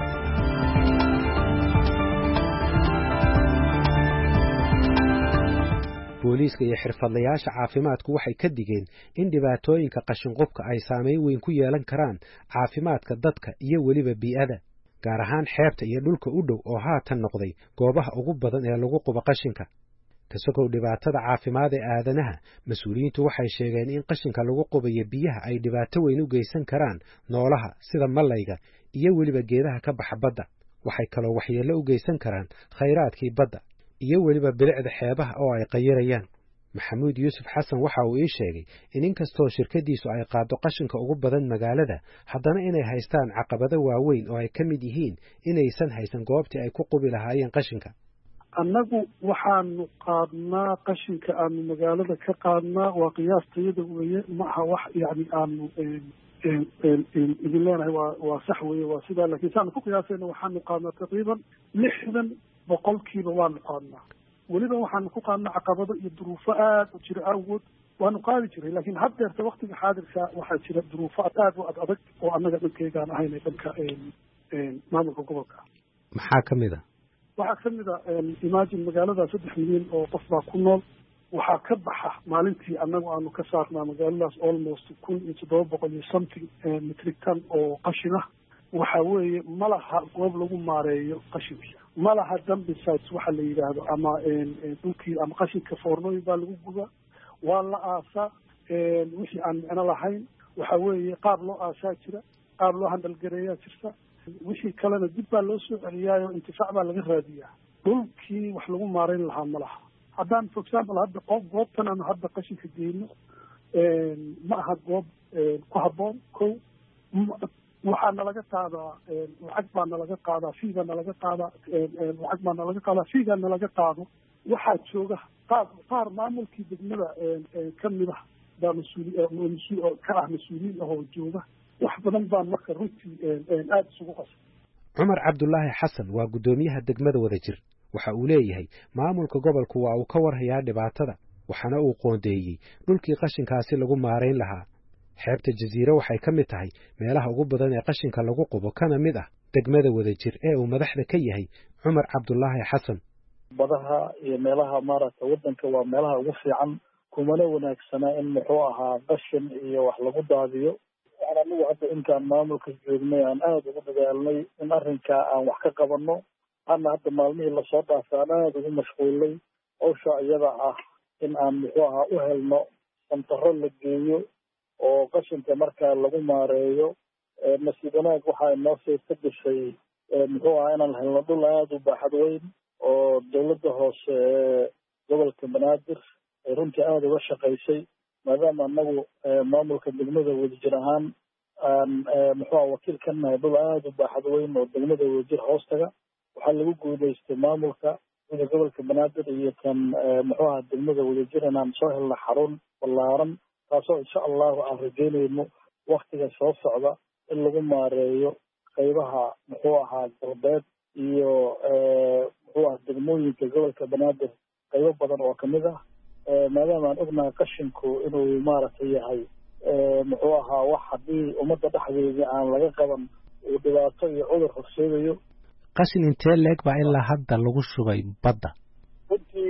booliiska iyo xirfadlayaasha caafimaadku waxay ka digeen in dhibaatooyinka qashinqubka ay saameyn weyn ku yeelan karaan caafimaadka dadka iyo weliba bii'ada gaar ahaan xeebta iyo dhulka u dhow oo haatan noqday goobaha ugu badan ee lagu qubo qashinka kasogow dhibaatada caafimaad ee aadanaha mas-uuliyiintu waxay sheegeen in qashinka lagu qubayo biyaha ay dhibaato weyn u geysan karaan noolaha sida malayga iyo weliba geedaha ka baxa badda waxay kaloo waxyeello u geysan karaan khayraadkii badda iyo weliba bilicda xeebaha oo ay qayirayaan maxamuud yuusuf xasan waxa uu ii sheegay in inkastoo shirkadiisu ay qaado qashinka ugu badan magaalada haddana inay haystaan caqabado waaweyn oo ay ka mid yihiin inaysan haysan goobtii ay ku qubi lahaayeen qashinka annagu waxaanu qaadnaa qashinka aanu magaalada ka qaadnaa waa qiyaastayada weeye ma aha wax yani aanu idin leenahay waa waa sax weeye waa sidaa laakiin saanu ku qiyaasayna waxaanu qaadnaa taqriiban lixdan boqolkiiba waanu qaadnaa weliba waxaanu ku qaadnaa caqabado iyo duruufo aad u jira awgood waanu qaadi jiray laakiin haddeerta waktiga xaadirka waxaa jira duruufo aad u ad adag oo annaga dhankeygaan ahayna dhanka maamulka gobolka maxaa ka mid a waxaa ka mid a imagine magaalada saddex milyan oo qof baa ku nool waxaa ka baxa maalintii annagu aanu ka saarnaa magaaladaas almost kun iyo toddoba boqol iyo something metric ton oo qashin ah waxa weeye ma laha goob lagu maareeyo qashinka ma laha dump sites waxa la yidhaahdo ama dhulkii ama qashinka foornooyin baa lagu gubaa waa la aasaa wixii aan micno lahayn waxa weeye qaab loo aasaa jira qaab loo handalgareeyaa jirta wixii kalena dib baa loo soo celiyaayo intifaac baa laga raadiyaa dhulkii wax lagu maarayn lahaa ma laha haddaan for example hadda qof goobtan aanu hadda qashinka geyno ma aha goob ku habboon ko waxaa nalaga qaadaa lacag baa nalaga qaadaa fee baa nalaga qaadaa lacag baa nalaga qaadaa feegaa nalaga qaado waxaa jooga qaar qaar maamulkii degmada kamid ah baa mas-uuli mas-uul ka ah mas-uuliyiin ahoo jooga wax badan baan marka runtii aada isugu qasay cumar cabdulaahi xasan waa guddoomiyaha degmada wadajir waxa uu leeyahay maamulka gobolku waa uu ka warhayaa dhibaatada waxaana uu qoondeeyey dhulkii qashinkaasi lagu maarayn lahaa xeebta jasiire waxay ka mid tahay meelaha ugu badan ee qashinka lagu qubo kana mid ah degmada wadajir ee uu madaxda ka yahay cumar cabdulaahi xasan badaha iyo meelaha maaragtay waddanka waa meelaha ugu fiican kumana wanaagsana in muxuu ahaa qashin iyo wax lagu daadiyo waxaan anigu hadda intaan maamulka joognay aan aada ugu dadaalnay in arrinkaa aan wax ka qabanno ana hadda maalmihii lasoo dhaafay aan aada ugu mashquulnay hawsha iyada ah in aan muxuu ahaa u helno santaro la geeyo oo qashinka markaa lagu maareeyo nasiib wanaag waxaa inoo suurta gashay muxuu ahaa inaan helno dhul aada u baaxad weyn oo dawladda hoose ee gobolka banaadir ay runtii aada uga shaqaysay maadaama anagu maamulka degmada wadajir ahaan aan muxuu aha wakiil ka nahay dhul aada u baaxad weyn oo degmada wadajir hoostaga waxaa lagu guuleystay maamulka sida gobolka banaadir iyo kan muxuu aha degmada wadajir inaan soo helna xarun ballaaran taasoo insha allahu aan rajeynayno waktiga soo socda in lagu maareeyo qaybaha muxuu ahaa galbeed iyo muxuu aha degmooyinka gobolka banaadir qaybo badan oo kamid ah maadaama aan ognahay qashinku inuu maaragtay yahay muxuu ahaa wax haddii ummadda dhexdeeda aan laga qaban uu dhibaato iyo cudur horseedayo. qashin intee leeg baa ilaa hadda lagu shubay badda? runtii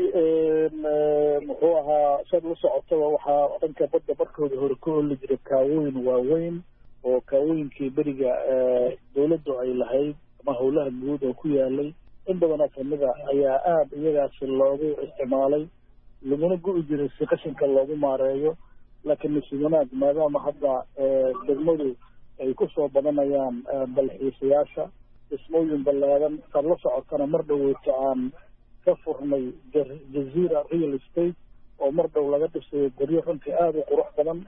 muxuu ahaa sad la socotaba waxaa dhanka badda barkooda hore ka oli jiray kaawooyin waaweyn oo kaawooyinkii beriga dawladdu ay lahayd ama howlaha guud oo ku yaalay in badanoo kamida ayaa aada iyagaasi loogu isticmaalay laguna go-i jiray si qashinka loogu maareeyo. laakiin nasiib wanaag maadaama hadda degmadu ay kusoo badanayaan dalxiisayaasha dhismooyin ballaadan saad la socotana mar dhoweyto aan ka furnay jazeera real estate oo mar dhow laga dhisayo guryo runtii aada u qurux badan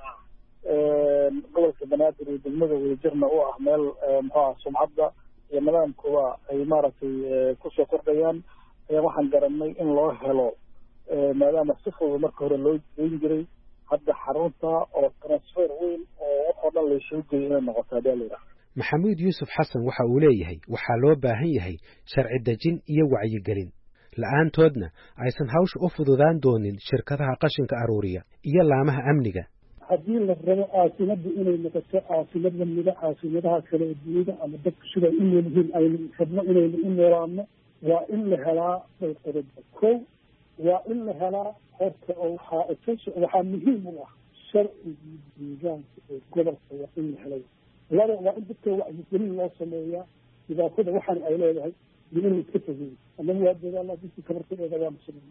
gobolka banaadir iyo degmada wadajirna u ah meel muxuaha sumcadda iyo nidaamkuba ay maaragtay kusoo kordhayaan ayaa waxaan garanay in loo helo maadaama si fudud marka hore loo geyn jiray hadda xarunta oo transfer weyn oo waxoo dhan laysoo geeyay inay noqoto hadaa la yidhaha. maxamuud yuusuf xasan waxa uu leeyahay waxaa loo baahan yahay sharci dejin iyo wacyigelin la-aantoodna aysan hawsha u fududaan doonin shirkadaha qashinka aruuriya iyo laamaha amniga. haddii la rabo caasimada inay noqoto caasimad lamida caasimadaha kale ee dunida ama dadku siday u noolyihiin aynu rabno inaynu u noolaano waa in la helaa dhowrqodobba kow waa in la helaa horta oo waxaa waxaa muhiim u ah sharcigii deegaanka ee gobolka waa in la helay. laba waa in dadka wacyigelin loo sameeyaa dhibaatada waxaan ay leedahay iyo in la iska fogeeyo annagu waa dadaala dadka kabartadeeda waa muslimiin.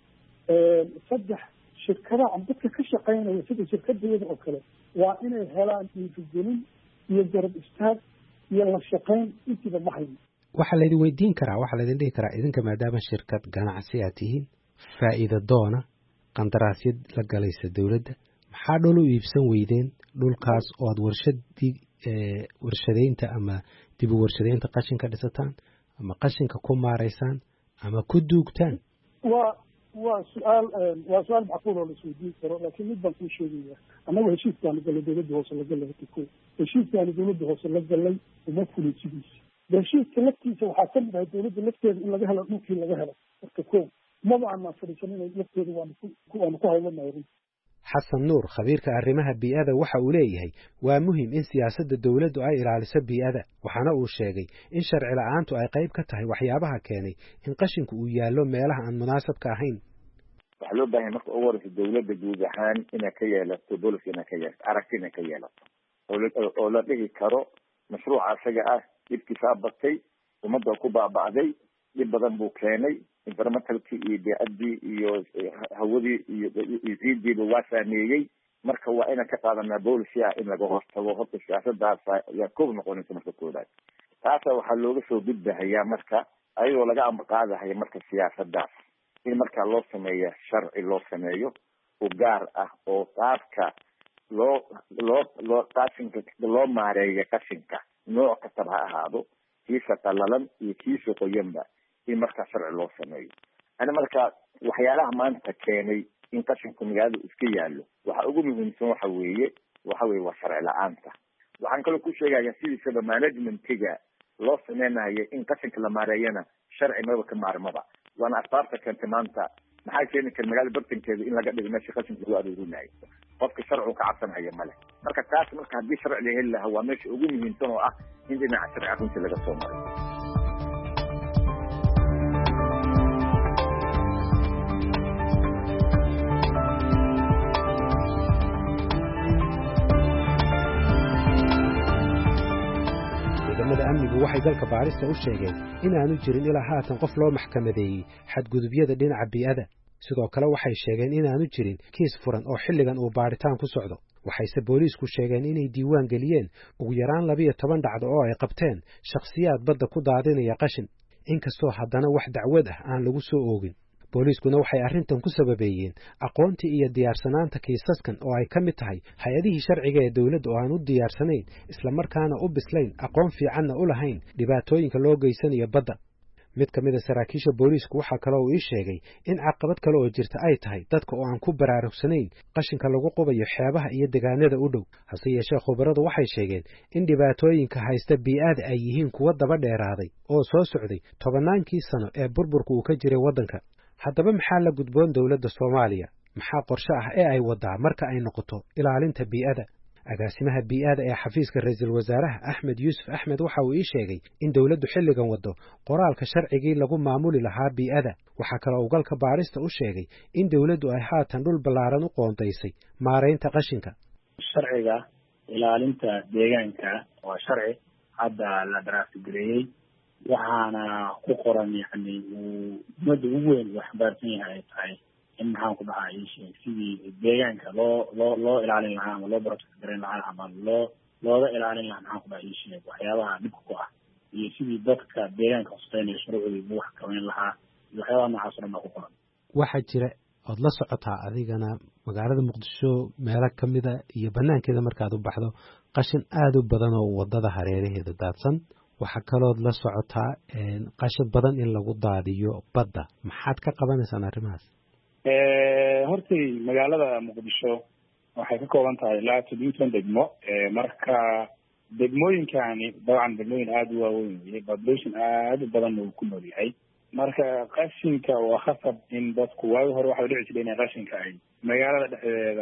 saddex shirkadaha ama dadka ka shaqaynaya sida shirkadayada oo kale waa inay helaan dhiirigelin iyo garab istaag iyo la shaqayn intiiba ma hayno. waxaa laydin weydiin karaa waxaa laydin dhihi karaa idinka maadaama shirkad ganacsi aad tihiin faa'iido doona qandaraasyad la galaysa dawladda maxaa dhul u iibsan weydeen dhulkaas oo aad warshadii warshadaynta ama dib u warshadaynta qashinka dhisataan ama qashinka ku maaraysaan ama ku duugtaan? waa waa su-aal waa su-aal macquul oo la isweydiin karo laakiin mid baan kuu sheegaya annagu heshiiskaanu gallay dawladda hoose la gallay ko heshiiskaanu dawladda hoose la gallay uma fulin sidiisa. heshiiska laftiisa waxaa ka mid ahay dawladda lafteeda in laga helo dhulkii laga helo marka ko maba aanaan fadhiisan inay lafteeda waanu ku waanu ku haylanahay runti. xasan nuur khabiirka arrimaha bii'ada waxa uu leeyahay waa muhiim in siyaasadda dawladdu ay ilaaliso bii'ada waxaana uu sheegay in sharci la'aantu ay qayb ka tahay waxyaabaha keenay in qashinku uu yaallo meelaha aan munaasabka ahayn. waxaa loo baahay marka ugu horeysa dawladda guud ahaan inay ka yeelato booliska inay ka yeelato aragti inay ka yeelato oo la dhihi karo mashruuca isaga ah dhibkiisaa batay ummadda ku baaba'day dhib badan buu keenay environmentalkii iyo beecadii iyo hawadii iyo ciidiiba waa saameeyey marka waa inaan ka qaadanaa boolici ah in laga hortago horta siyaasadaas ayaa koob noqonaysa marka koodaad. taasa waxaa looga soo gudbahayaa marka ayagoo laga ambaqaadahaya marka siyaasadaas in markaa loo sameeyo sharci loo sameeyo oo gaar ah oo qaabka loo loo loo qashinka loo maareeyo qashinka nooc kastaba ha ahaado kiisa qalalan iyo kiisa qoyanba in markaa sharci loo sameeyo. ana marka waxyaalaha maanta keenay in qashinku magaalada iska yaallo waxa ugu muhiimsan waxa weeye waxa weeye waa sharci la-aanta. waxaan kaloo ku sheegayaa sidiisaba managementiga loo sameynayo in qashinka la maareeyana sharci maba ka maarmaba waana asbaabta keentay maanta maxaa keeni kara magaalada bartankeeda in laga dhigo meesha qashinka lagu aruurinayo qofka sharcigu ka cabsanaya male. marka taas marka haddii sharci la heli lahaa waa meesha ugu muhiimsan oo ah in dhinaca sharci runtii laga soo maray. ciidamada amnigu waxay dalka baarista u sheegeen inaanu jirin ilaa haatan qof loo maxkamadeeyey xadgudubyada dhinaca bii'ada. sidoo kale waxay sheegeen inaanu jirin kiis furan oo xilligan uu baaritaan ku socdo. waxayse booliisku sheegeen inay diiwaan geliyeen ugu yaraan labiyo toban dhacdo oo ay qabteen shakhsiyaad badda ku daadinaya qashin inkastoo haddana wax dacwad ah aan lagu soo oogin. booliiskuna waxay arrintan ku sababeeyeen aqoontii iyo diyaarsanaanta kiisaskan oo ay ka mid tahay hay-adihii sharciga ee dawladda oo aan u diyaarsanayn islamarkaana u bislayn aqoon fiicanna u lahayn dhibaatooyinka loo geysanayo badda. mid ka mid a saraakiisha booliisku waxaa kaloo uu ii sheegay in caqabad kale oo jirta ay tahay dadka oo aan ku baraarugsanayn qashinka lagu qubayo xeebaha iyo deegaanada u dhow. hase yeeshee khubaradu waxay sheegeen in dhibaatooyinka haysta bii'ada ay yihiin kuwa daba dheeraaday oo soo socday tobannaankii sano ee burburka uu ka jiray waddanka. haddaba maxaa la gudboon dowladda Soomaaliya maxaa qorshe ah ee ay wadaa marka ay noqoto ilaalinta bii'ada agaasimaha bii'ada ee xafiiska ra'iisul wasaaraha Axmed Yuusuf Axmed waxa uu ii sheegay in dawladdu xilligan wado qoraalka sharcigii lagu maamuli lahaa bii'ada waxa kale oo galka baarista u sheegay in dawladdu ay haatan dhul ballaaran u qoondaysay maareynta qashinka sharciga ilaalinta deegaanka waa sharci hadda la daraasadeeyay waxaana ku qoran yani muddo ugu weyn wax baarsan yahay tahay in maxaan ku dhahay sidii deegaanka loo loo loo ilaalin lahaa ama loo protect gareyn lahaa ama loo looga ilaalin lahaa maxaan ku dhahay waxyaabaha dhibka ku ah iyo sidii dadka deegaanka hoosteynaya shuruucdii lagu xakameyn lahaa iyo waxyaabaha noocaas oo dhan ku qoran waxaa jira ood la socotaa adigana magaalada Muqdisho meelo kamida iyo banaankeeda markaad u baxdo qashin aad u badan oo wadada hareeraheeda daadsan waxa kaloo la socotaa qashin badan in lagu daadiyo badda maxaad ka qabanaysaa arrimahaas ee hortay magaalada Muqdisho waxay ka kooban tahay ilaa toban degmo marka degmooyinkani dabcan degmooyin aad u waaweyn iyo population aad u badan oo ku nool yahay marka qashinka waa khasab in dadku waagi hore waxa dhici jiray in qashinka ay magaalada dhexdeeda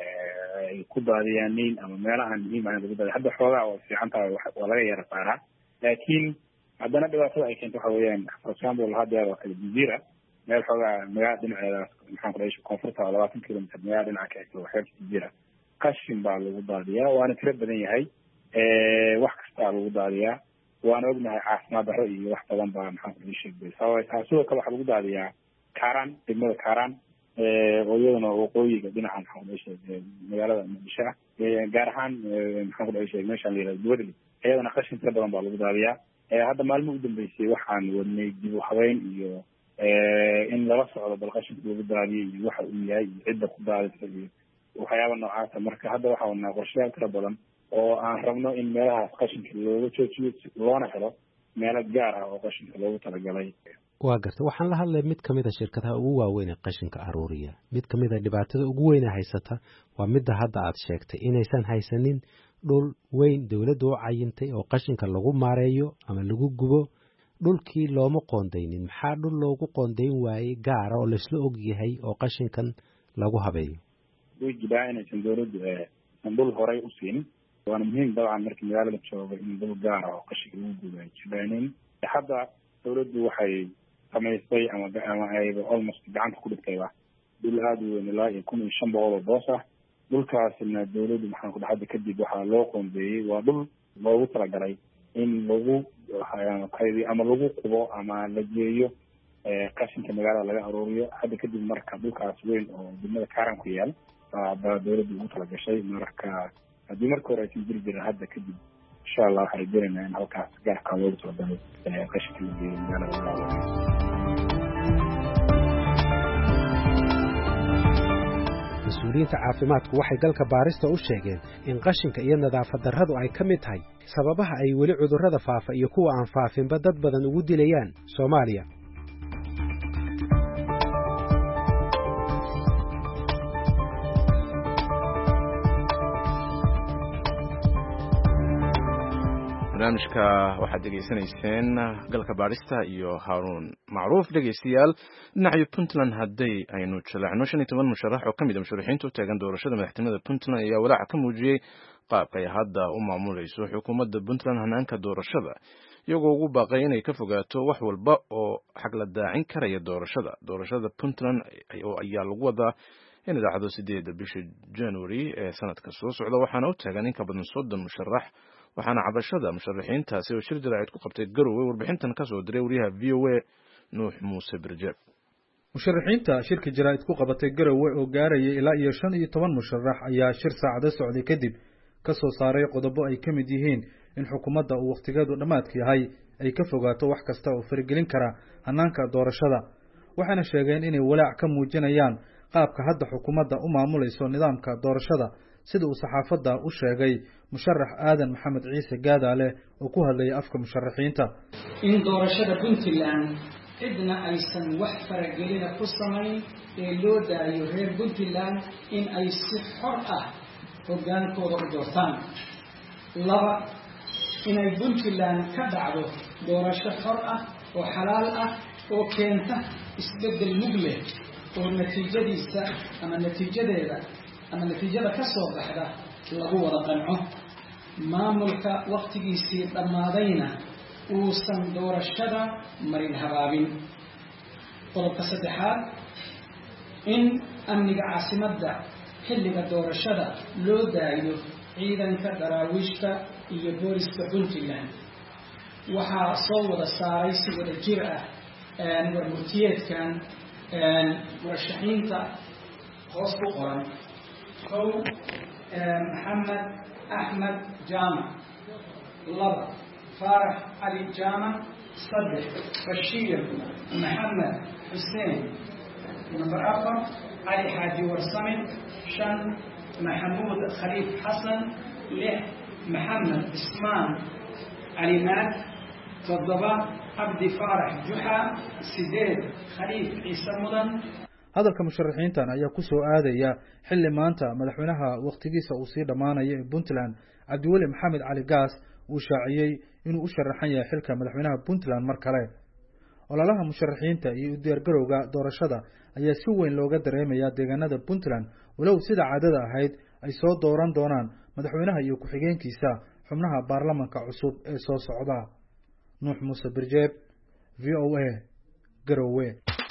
ay ku daadiyaan ama meelaha muhiim ah lagu daadiyo hadda xoogaa oo fiican tahay waa laga yara saaraa laakiin haddana dhibaatada ay keento waxa weeyaan for example hadda waa kala jasiira meel xoogaa magaalada dhinaceeda maxaan ku dhahay koonfurta oo labaatan kilomitir magaalada dhinaca ka xigta waxaa jasiira qashin baa lagu daadiyaa waana tiro badan yahay wax kasta lagu daadiyaa waan ognahay caafimaad darro iyo wax badan baa maxaan ku sheegay sababta sidoo kale waxa lagu daadiyaa Kaaraan degmada Kaaraan ee oo iyaduna waqooyiga dhinaca maxaan ku sheegay magaalada Muqdisho gaar ahaan maxaan ku sheegay meesha la yiraahdo Duwadli iyaduna qashin tiro badan baa lagu daadiyaa ee hadda maalmo u dambeysay waxaan wadnay dib u habeyn iyo ee in lala socdo bal qashinka lagu daadiyo iyo waxa uu yahay cidda ku daadisa iyo waxyaabo noocaas marka hadda waxa wadnaa qorshayaal tiro badan oo aan rabno in meelahaas qashinka looga joojiyo loona helo meelo gaar ah oo qashinka loogu talagalay waa gartay waxaan la hadlay mid kamid ah shirkadaha ugu waaweyn ee qashinka aruuriya mid kamid ah dhibaatada ugu weyn ee haysata waa midda hadda aad sheegtay inaysan haysanin dhul weyn dawladdu u cayintay oo qashinka lagu maareeyo ama lagu gubo dhulkii looma qoondeynin maxaa dhul loogu qoondeyn waayey gaar oo la isla og yahay oo qashinkan lagu habeeyo way jibaa inaysan dawladdu dhul horay u siin waana muhiim dabcan markii magaalada jooga in dul gaar ah oo qashinka lagu gubo ay jiraanin hadda dawladdu waxay samaysay ama ama ay almost gacanta ku dhigtayba dul aad u weyn ilaa iyo kun iyo shan boqol oo boos ah dhulkaasna dawladdu maxaan ku dhaxda kadib waxaa loo qoondeeyey waa dhul loogu talagalay in lagu qaybi ama lagu qubo ama la geeyo qashinka magaalada laga aruuriyo hadda kadib marka dhulkaas weyn oo degmada Kaaraan ku yaal baa dawladdu ugu talagashay marka haddii marka hore aysan jiri jirin hadda kadib insha allah waxay jirayna in halkaas gaarka loogu talagalay qashinka la geeyo magaalada mas-uuliyiinta caafimaadku waxay galka baarista u sheegeen in qashinka iyo nadaafad darradu ay ka mid tahay sababaha ay weli cudurrada faafa iyo kuwa aan faafinba dad badan ugu dilayaan Soomaaliya barnaamijka waxaad dhegaysanayseen galka baarista iyo Haruun Macruuf dhegaystayaal dhinaca Puntland hadday aynu jaleecno shan iyo toban musharax oo kamid ah musharaxiinta u taagan doorashada madaxtinimada Puntland ayaa walaac ka muujiyay qaabka ay hadda u maamulayso xukuumadda Puntland hanaanka doorashada iyagoo ugu baaqay inay ka fogaato wax walba oo xag la daacin karaya doorashada doorashada Puntland ayaa lagu wadaa in dhacdo sideedda bisha January ee sanadka soo socda waxaana u taagan in ka badan soddon musharax waxaana cabashada musharaxiintaasi oo shir jaraa'id ku qabtay Garowe warbixintan ka soo diray wariyaha V O A Nuux Muuse Birjeeb musharaxiinta shirka jaraa'id ku qabatay Garowe oo gaarayay ilaa iyo shan iyo toban musharax ayaa shir saacado socday kadib ka soo saaray qodobo ay ka mid yihiin in xukuumadda uu waqtigeedu dhamaadka yahay ay ka fogaato wax kasta oo faragelin kara hanaanka doorashada waxaana sheegeen inay walaac ka muujinayaan qaabka hadda xukuumadda u maamulayso nidaamka doorashada sida uu saxaafadda u sheegay musharax aadan maxamed ciise gaadaale oo ku hadlayay afka musharaxiinta in doorashada Puntland cidna aysan wax faragelina ku samayn ee loo daayo reer Puntland in ay si xor ah hogaankooda u doortaan laba inay puntland ka dhacdo doorasho xor ah oo xalaal ah oo keenta isbeddel mug leh oo natiijadiisa ama natiijadeeda ama natiijada ka soo baxda lagu wada qanco maamulka wakhtigiisii dhammaadayna uusan doorashada marin habaabin. qodobka saddexaad in amniga caasimadda xilliga doorashada loo daayo ciidanka daraawiishta iyo booliska puntland. waxaa soo wada saaray si wada jir ah warmurtiyeedkan murashaxiinta hoos ku qoran: kow maxamed axmed jaamac, laba faarax cali jaamac, saddex bashiir maxamed xuseen, number afar cali xaaji warsame, shan maxamuud khaliif xasan, lix maxamed ismaan calimaad, toddoba cabdi faarax juxa, sideed khaliif ciise mudan. hadalka musharaxiintan ayaa ku soo aadaya xilli maanta madaxweynaha wakhtigiisa uu sii dhammaanaya ee puntland cabdiweli maxamed cali gaas uu shaaciyey inuu u sharaxan yahay xilka madaxweynaha puntland mar kale. ololaha musharaxiinta iyo u diyaargarowga doorashada ayaa si weyn looga dareemayaa deegaanada puntland, walow sida caadada ahayd ay soo dooran doonaan madaxweynaha iyo ku-xigeenkiisa xubnaha baarlamanka cusub ee soo socda. nuux muuse birjeeb, v o a, garowe.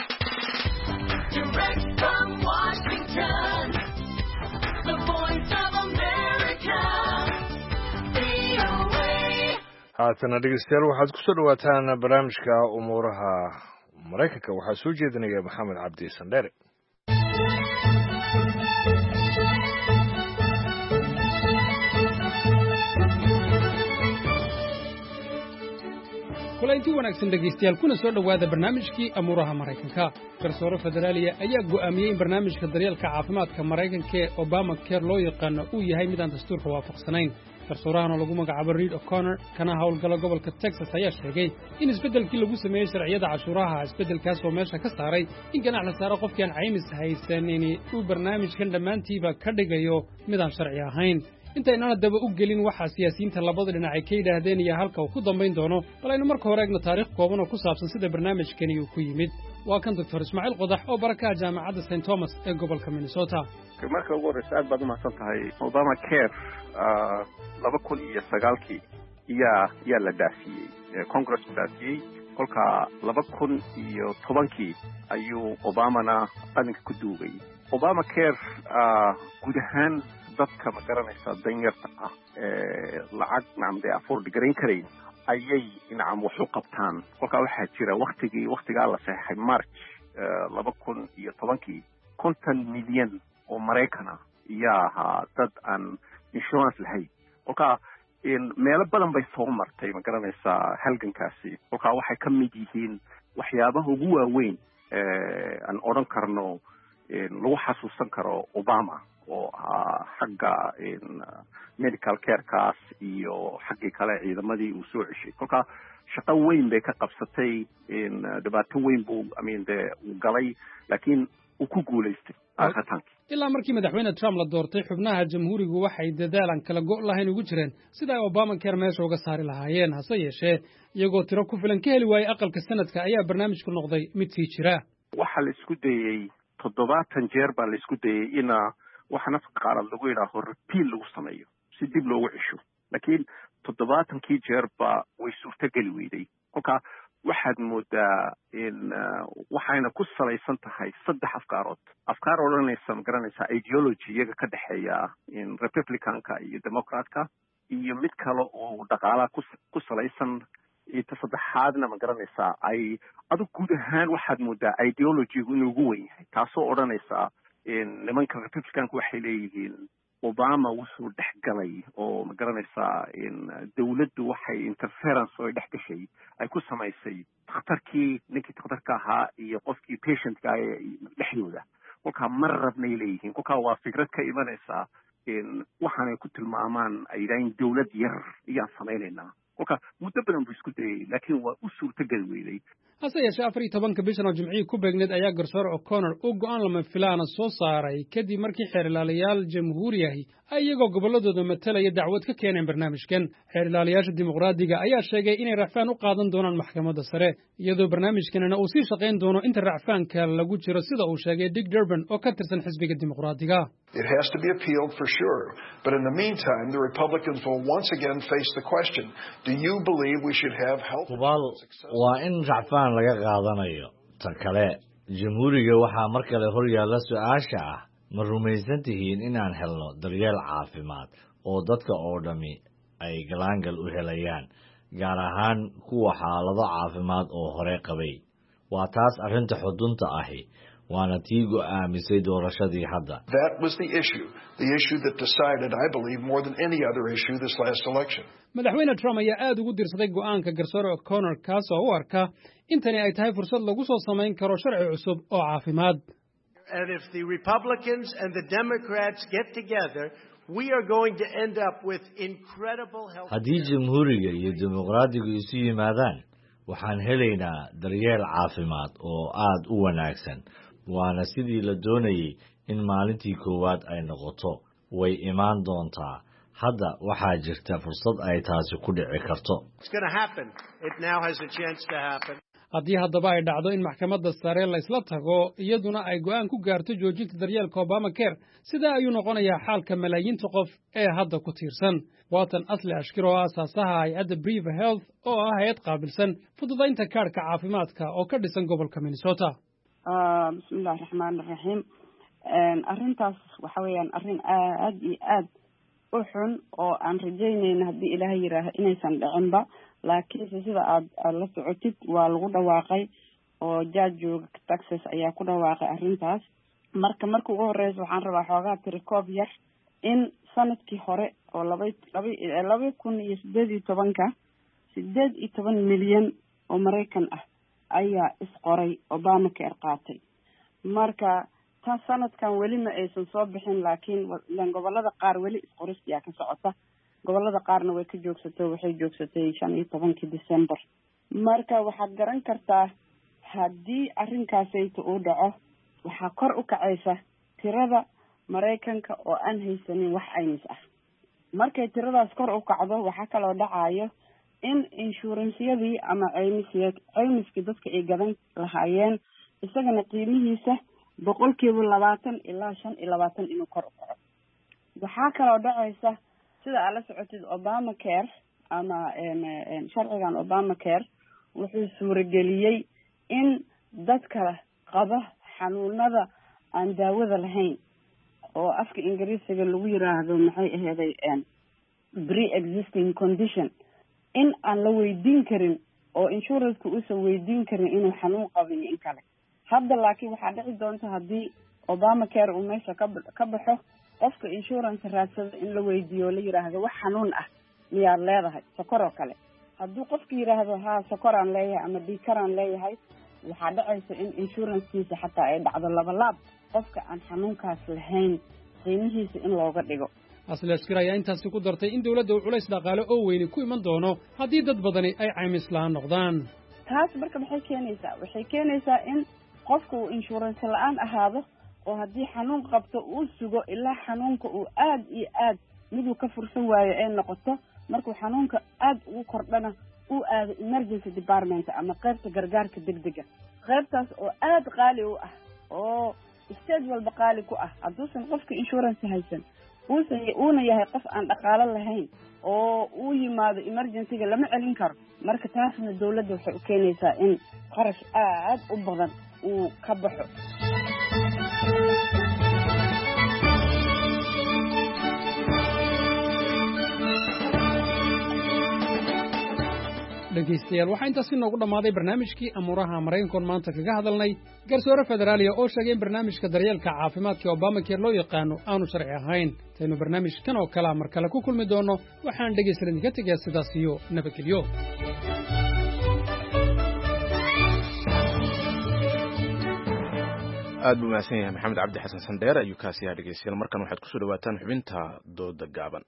haatana dhegeystayaal waxaad ku soo dhawaataan barnaamijka umuuraha maraykanka. waxaa soo jeedinaya maxamed cabdi sandheere. kulanti wanaagsan dhegaystayaal, kuna soo dhowaada barnaamijkii amuuraha maraykanka. garsoore federaaliya ayaa go'aamiyey in barnaamijka daryeelka caafimaadka maraykanka ee obama care loo yaqaano uu yahay mid aan dastuurka waafaqsanayn. garsoorahan oo lagu magacaabo Reed O'Connor kana howlgala gobolka Texas ayaa sheegay in isbeddelkii lagu sameeyey sharciyada cashuuraha isbeddelkaas oo meesha ka saaray in ganac la saaro qofkii aan caymis haysanin uu barnaamijkan dhammaantiiba ka dhigayo mid aan sharci ahayn. intaynaan haddaba u gelin waxaa siyaasiyiinta labada dhinac ay ka yidhaahdeen iyo halka uu ku dambayn doono, bal aynu marka hore eegno taariikh kooban oo ku saabsan sida barnaamijkani uu ku yimid. waa kan doctor ismaaciil qodax oo barakaha jaamacadda Saint Thomas ee gobolka Minnesota. marka ugu horreysa aad baad umahadsan tahay. obama care laba kun iyo sagaalkii yaa yaa la daafiyey, congressku daafiyey. kolka laba kun iyo tobankii ayuu obamana qalinka ku duugay. obama care guud ahaan dadka ma garanaysa danyarta ah ee lacag nacamdee afford garayn karayn ayay nacam wax u qabtaan. kolkaa waxaa jira waktigii waktigaa la saxeexay march laba kun iyo tobankii konton milyan oo maraykana yaa ahaa dad aan insurance lahayn. kolkaa meelo badan bay soo martay ma garanaysaa halgankaasi. kolkaa waxay ka mid yihiin waxyaabaha ugu waaweyn aan odhan karno lagu xasuusan karo obama oo ahaa xagga medical carekaas iyo xaggii kale ciidamadii uu soo ceshay. kolkaa shaqo weyn bay ka qabsatay, dhibaato weyn buu amin dee uu galay, laakiin uu ku guulaystay aakhirtaankii. ilaa markii madaxweyne Trump la doortay, xubnaha jamhuurigu waxay dadaal aan kala go' lahayn ugu jireen sida ay obama care meesha uga saari lahaayeen. hase yeeshee iyagoo tiro ku filan ka heli waayey aqalka sanadka ayaa barnaamijku noqday mid sii jira. waxaa la isku dayey toddobaatan jeer baa la isku dayey ina waxa nafka qaarad lagu yidhaaho repeal lagu sameeyo si dib loogu cesho, laakiin toddobaatankii jeerba way suurtogeli weyday. kolkaa waxaad moodaa in waxayna ku salaysan tahay saddex afkaarood afkaar odhanaysa ma garanaysaa ideology iyaga ka dhexeeya in republicanka iyo democratka, iyo mid kale oo dhaqaalaha ku ku salaysan. inta saddexaadna ma garanaysaa ay adag guud ahaan waxaad moodaa ideologygu inuu ugu weyn yahay, taasoo odhanaysaa nimanka republicanka waxay leeyihiin obama wuxuu dhex galay oo ma garanaysaa dawladdu waxay interference oo dhex gashay ay ku samaysay dhakhtarkii ninkii dhakhtarka ahaa iyo qofkii patientka dhexdooda. kolkaa mar rabnay leeyihiin. kolkaa waa fikrad ka imanaysaa waxaanay ku tilmaamaan ay yidhaaheen dawlad yar iyaan samaynaynaa. kolkaa muddo badan buu isku dayay, laakiin waa u suurtogeli weyday. hase yeeshee afar iyo tobanka bishan oo jimcihii ku beegneed ayaa garsoore O'Connor uu go'aan lama filaana soo saaray kadib markii xeer ilaaliyaal jamhuuriyahi ay iyagoo gobolladooda matalaya dacwad ka keeneen barnaamijkan xeer ilaaliyaasha dimuqraadiga ayaa sheegay inay racfaan u qaadan doonaan maxkamadda sare iyadoo barnaamijkanina uu sii shaqayn doono inta racfaanka lagu jiro sida uu sheegay Dick Durbin oo ka tirsan xisbiga dimuqraadiga. It has to be appealed for sure. But in the meantime, the Republicans will once again face the question, do you believe we should have health insurance? waa in racfaan laga qaadanayo. Tan kale, jamhuuriga waxaa mar kale hor yaalla su'aasha ah, ma rumaysan tihiin inaan helno daryeel caafimaad oo dadka oo dhami ay galaangal u helayaan, gaar ahaan kuwa xaalado caafimaad oo hore qabay. Waa taas arrinta xudunta ahi. waana tii go'aamisay doorashadii hadda. That was the issue, the issue that decided, I believe, more than any other issue this last election. Madaxweyne Trump ayaa aad ugu dirsaday go'aanka garsoore O'Connor kaas oo u arka intani ay tahay fursad lagu soo samayn karo sharci cusub oo caafimaad. And if the Republicans and the Democrats get together, we are going to end up with incredible health. Haddii jamhuuriga iyo dimuqraadigu isu yimaadaan, waxaan helaynaa daryeel caafimaad oo aad u wanaagsan. waana sidii la doonayay in maalintii koowaad ay noqoto. way imaan doontaa. hadda waxaa jirta fursad ay taasi ku dhici karto. It's going to happen. It now has a chance to happen. haddii haddaba ay dhacdo in maxkamadda sare la isla tago iyaduna ay go'aan ku gaarto joojinta daryeelka Obamacare, sidaa ayuu noqonayaa xaalka malaayiinta qof ee hadda ku tiirsan. waatan Asli Ashkir oo aasaasaha hay'adda Briva Health oo ah hay'ad qaabilsan fududaynta kaarka caafimaadka oo ka dhisan gobolka Minnesota. bismillahi raxmaani raxiim. arrintaas waxa weeyaan arrin aad iyo aad u xun oo aan rajaynayna haddii ilaahay yiraaho inaysan dhicinba, laakiinse sida aad la socotid waa lagu dhawaaqay oo judge jooga Texas ayaa ku dhawaaqay arrintaas. marka marka ugu horeysa waxaan rabaa xoogaa tirikoob yar in sanadkii hore oo laba kun iyo sideed iyo tobanka sideed iyo toban milyan oo Maraykan ah ayaa isqoray Obamacare qaatay. marka tan sanadkan weli ma aysan soo bixin, laakiin gobolada qaar weli isqoristiyaa ka socota. gobolada qaarna way ka joogsato waxay joogsatay shan iyo tobankii December. marka waxaad garan kartaa haddii arrinkaasayta uu dhaco waxaa kor u kacaysa tirada Maraykanka oo aan haysanin wax aynis ah. markay tiradaas kor u kacdo waxaa kaloo dhacayo in insurance-yadii ama caymiskii dadka ay gadan lahaayeen isagana qiimihiisa boqolkiiba labaatan ilaa shan iyo labaatan inuu kor u kaco. waxaa kaloo dhacaysa sida aad la socotid Obamacare ama sharcigan Obamacare wuxuu suurageliyey in dadka qaba xanuunada aan daawada lahayn oo afka Ingiriisiga lagu yiraahdo maxay ahayd pre-existing condition in aan la weydiin karin oo insurance-ku uusan weydiin karin inuu xanuun qabo in kale. hadda laakiin waxaa dhici doonta haddii Obamacare uu meesha ka baxo qofka insurance raadsada in la weydiiyo la yiraahdo wax xanuun ah miyaad leedahay sokor oo kale. hadduu qofka yiraahdo ha sokor aan leeyahay ama dhiikar aan leeyahay waxaa dhacaysa in insurance-kiisa xataa ay dhacdo laba laab qofka aan xanuunkaas lahayn qiimihiisa in looga dhigo. Asli Ashkir ayaa intaasi ku dartay in dawladda uu culays dhaqaale oo weyn ku iman doono haddii dad badani ay caymis la'aan noqdaan. taas marka maxay keenaysaa waxay keenaysaa in qofku uu insurance la'aan ahaado oo haddii xanuun qabto uu sugo ilaa xanuunka uu aad iyo aad miduu ka fursan waayo ay noqoto. markuu xanuunka aad ugu kordhana uu aado emergency department ama qaybta gargaarka degdega. qaybtaas oo aad qaali u ah oo state walba qaali ku ah hadduusan qofka insurance haysan uusan uuna yahay qof aan dhaqaale lahayn oo uu yimaado emergency-ga lama celin karo. marka taasna dawladda waxay u keenaysaa in qarash aad u badan uu ka baxo. dhegaystayaal waxaa intaasi noogu dhammaaday barnaamijkii amuuraha Maraykanka maanta kaga hadalnay garsoore federaaliya oo sheegay in barnaamijka daryeelka caafimaadka Obamacare loo yaqaano aanu sharci ahayn. taynu barnaamijkan oo kale mar kale ku kulmi doono waxaan dhegaystayaal idinka tegayaa sidaas iyo nabadgelyo. aad buu mahadsan yahay Maxamed Cabdi Xasan Sandheer ayuu kaasi yahay dhegaystayaal. markan waxaad ku soo dhawaataan xubinta dooda gaaban.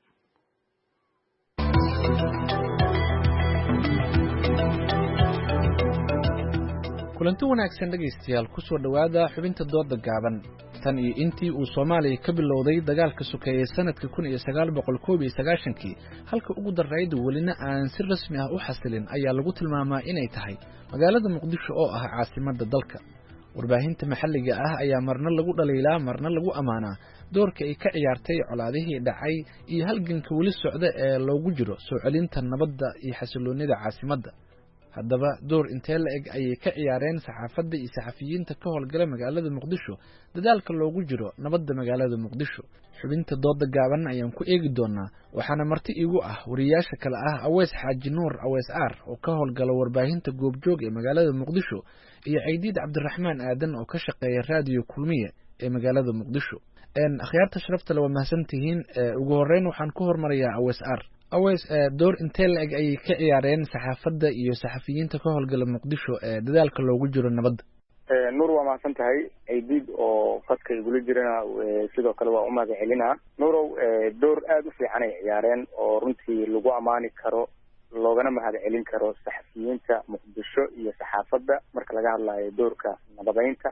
kulanti wanaagsan dhegaystayaal ku soo dhawaada xubinta dooda gaaban. tan iyo intii uu Soomaaliya ka bilowday dagaalka sokeeyay sanadka kun iyo sagaal boqol koob iyo sagaashan-kii halka ugu darreyd welina aan si rasmi ah u xasilin ayaa lagu tilmaamaa inay tahay magaalada Muqdisho oo ah caasimadda dalka. warbaahinta maxalliga ah ayaa marna lagu dhaliilaa marna lagu amaanaa doorka ay ka ciyaartay colaadihii dhacay iyo halganka weli socda ee loogu jiro soo celinta nabadda iyo xasiloonida caasimadda. haddaba door intee la eg ayay ka ciyaareen saxaafadda iyo saxafiyiinta ka howlgala magaalada Muqdisho dadaalka loogu jiro nabadda magaalada Muqdisho. xubinta dooda gaaban ayaan ku eegi doonaa waxaana marti iigu ah wariyaasha kale ah Aweys Xaaji Nuur Aweys Aar oo ka howlgala warbaahinta goobjoog ee magaalada Muqdisho iyo Ciidiid Cabdiraxmaan Aadan oo ka shaqeeya raadiyo Kulmiye ee magaalada Muqdisho. een akhyaarta sharafta leh waa mahadsantihiin. ugu horeyn waxaan ku hormarayaa Aweys Aar. Aweys, door intee la eg ayay ka ciyaareen saxaafadda iyo saxafiyiinta ka howlgala Muqdisho ee dadaalka loogu jiro nabadda? nuur waa mahadsan tahay. Ciidiid oo fadka igula jirana sidoo kale waa u mahad celinaa. nuurow door aada u fiican ay ciyaareen oo runtii lagu amaani karo loogana mahad celin karo saxafiyiinta Muqdisho iyo saxaafadda marka laga hadlayo doorka nabadeynta.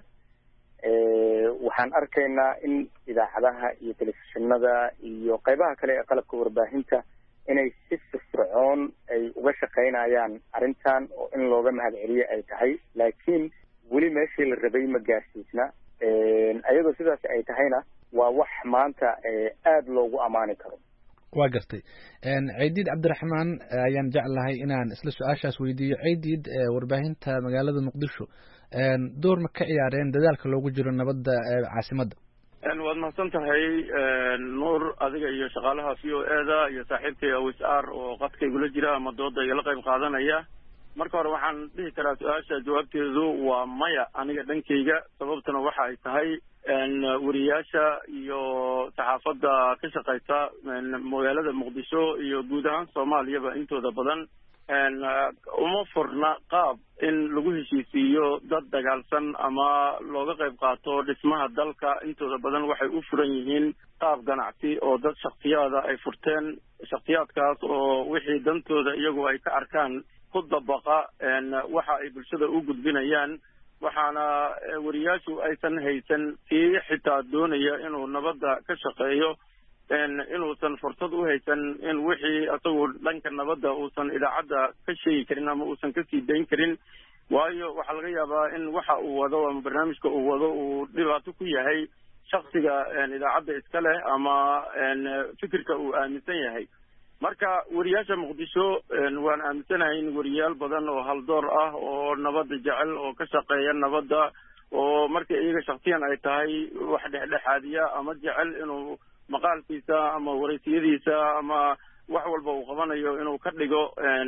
waxaan arkaynaa in idaacadaha iyo telefishinada iyo qaybaha kale ee qalabka warbaahinta inay si firfircoon ay uga shaqaynayaan arrintan oo in looga mahad celiyo ay tahay, laakiin weli meeshii la rabay ma gaarsiisna. ayadoo sidaas ay tahayna waa wax maanta aada loogu amaani karo. waa gartay. Ciidiid Cabdiraxmaan ayaan jeclahay inaan isla su-aashaas weydiiyo. Ciidiid, warbaahinta magaalada Muqdisho door ma ka ciyaareen dadaalka loogu jiro nabadda caasimadda? waad mahadsan tahay nuur, adiga iyo shaqaalaha v o e da iyo saaxiibkay Aweys Aar oo qadka igula jira ama dooda igala qayb qaadanaya. marka hore waxaan dhihi karaa su-aasha jawaabteedu waa maya aniga dhankayga. sababtuna waxa ay tahay wariyaasha iyo saxaafadda ka shaqaysa magaalada Muqdisho iyo guud ahaan Soomaaliyaba intooda badan uma furna qaab in lagu heshiisiiyo dad dagaalsan ama looga qayb qaato dhismaha dalka. intooda badan waxay u furan yihiin qaab ganacsi oo dad shakhsiyaada ay furteen. shakhsiyaadkaas oo wixii dantooda iyagu ay ka arkaan ku dabaqa waxa ay bulshada u gudbinayaan. waxaana wariyaashu aysan haysan kii xitaa doonaya inuu nabadda ka shaqeeyo inuusan fursad u haysan in wixii isagu dhanka nabadda uusan idaacadda ka sheegi karin ama uusan kasii dayn karin. waayo waxaa laga yaabaa in waxa uu wado ama barnaamijka uu wado uu dhibaato ku yahay shaksiga idaacadda iska leh ama fikirka uu aaminsan yahay. marka wariyaasha Muqdisho waan aaminsanahay in wariyaal badan oo haldoor ah oo nabadda jecel oo ka shaqeeya nabadda oo marka iyaga shakhsiyan ay tahay wax dhexdhexaadiya ama jecel inuu maqaalkiisa ama waraysiyadiisa ama wax walba uu qabanayo inuu ka dhigo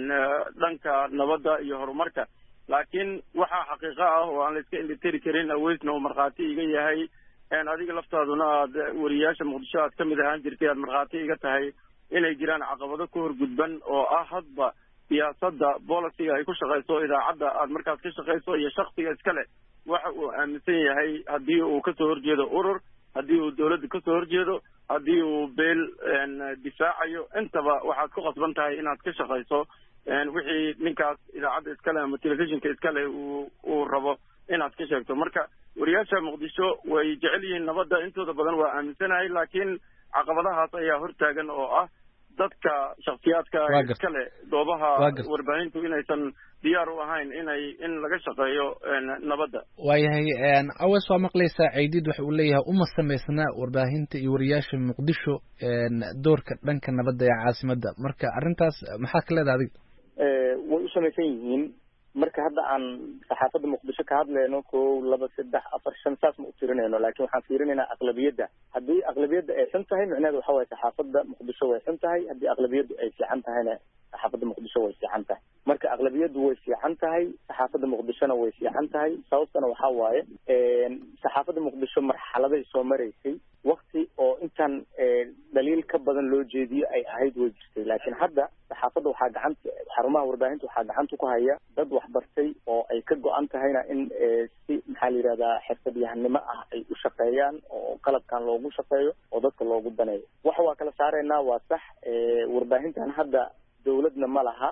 dhanka nabadda iyo horumarka. laakiin waxaa xaqiiqo ah oo aan la iska indhitiri karin, Aweysna uu markhaati iga yahay, adiga laftaaduna aad wariyaasha Muqdisho aad ka mid ahaan jirtay aad markhaati iga tahay inay jiraan caqabado ka horgudban oo ah hadba siyaasadda bolisiga ay ku shaqayso idaacadda aad markaas ka shaqayso iyo shaksiga iskale waxa uu aaminsan yahay haddii uu kasoo horjeedo urur, haddii uu dawladda kasoo horjeedo, haddii uu beel difaacayo, intaba waxaad ku qasban tahay inaad ka shaqayso wixii ninkaas idaacadda iskale ama telefishinka iskale uu uu rabo inaad ka sheegto. marka wariyaasha Muqdisho way jecel yihiin nabadda intooda badan waa aaminsanahay, laakiin caqabadahaas ayaa hortaagan oo ah dadka shakhsiyaadka iskale goobaha warbaahintu inaysan diyaar u ahayn inay in laga shaqeeyo nabadda. waayahay Aweys, waa maqlaysaa Ciidiid waxa uu leeyahay uma samaysna warbaahinta iyo wariyaasha Muqdisho doorka dhanka nabadda ee caasimadda. marka arrintaas maxaa ka leedahay adiga? way u samaysan yihiin. marka hadda aan saxaafadda Muqdisho ka hadlayno kow laba saddex afar shan saas ma u tirinayno, laakiin waxaan fiirinaynaa aqlabiyadda. haddii aqlabiyadda ay xun tahay micnaheedu waxa waaye saxaafadda Muqdisho way xun tahay. haddii aqlabiyaddu ay fiican tahayna saxaafadda Muqdisho way fiican tahay. marka aqlabiyaddu way fiican tahay, saxaafadda Muqdishona way fiican tahay. sababtana waxa waaye saxaafadda Muqdisho marxaladay soo maraysay waqti oo intaan dhaliil ka badan loo jeediyo ay ahayd way jirtay, laakiin hadda saxaafadda waxaa gacanta xarumaha warbaahinta waxaa gacanta ku haya dad waxbartay oo ay ka go-an tahayna in si maxaa la yidhahdaa xirfadyahanimo ah ay u shaqeeyaan oo qalabkan loogu shaqeeyo oo dadka loogu daneeyo. waxa waa kala saaraynaa waa sax. warbaahintan hadda dawladna ma laha,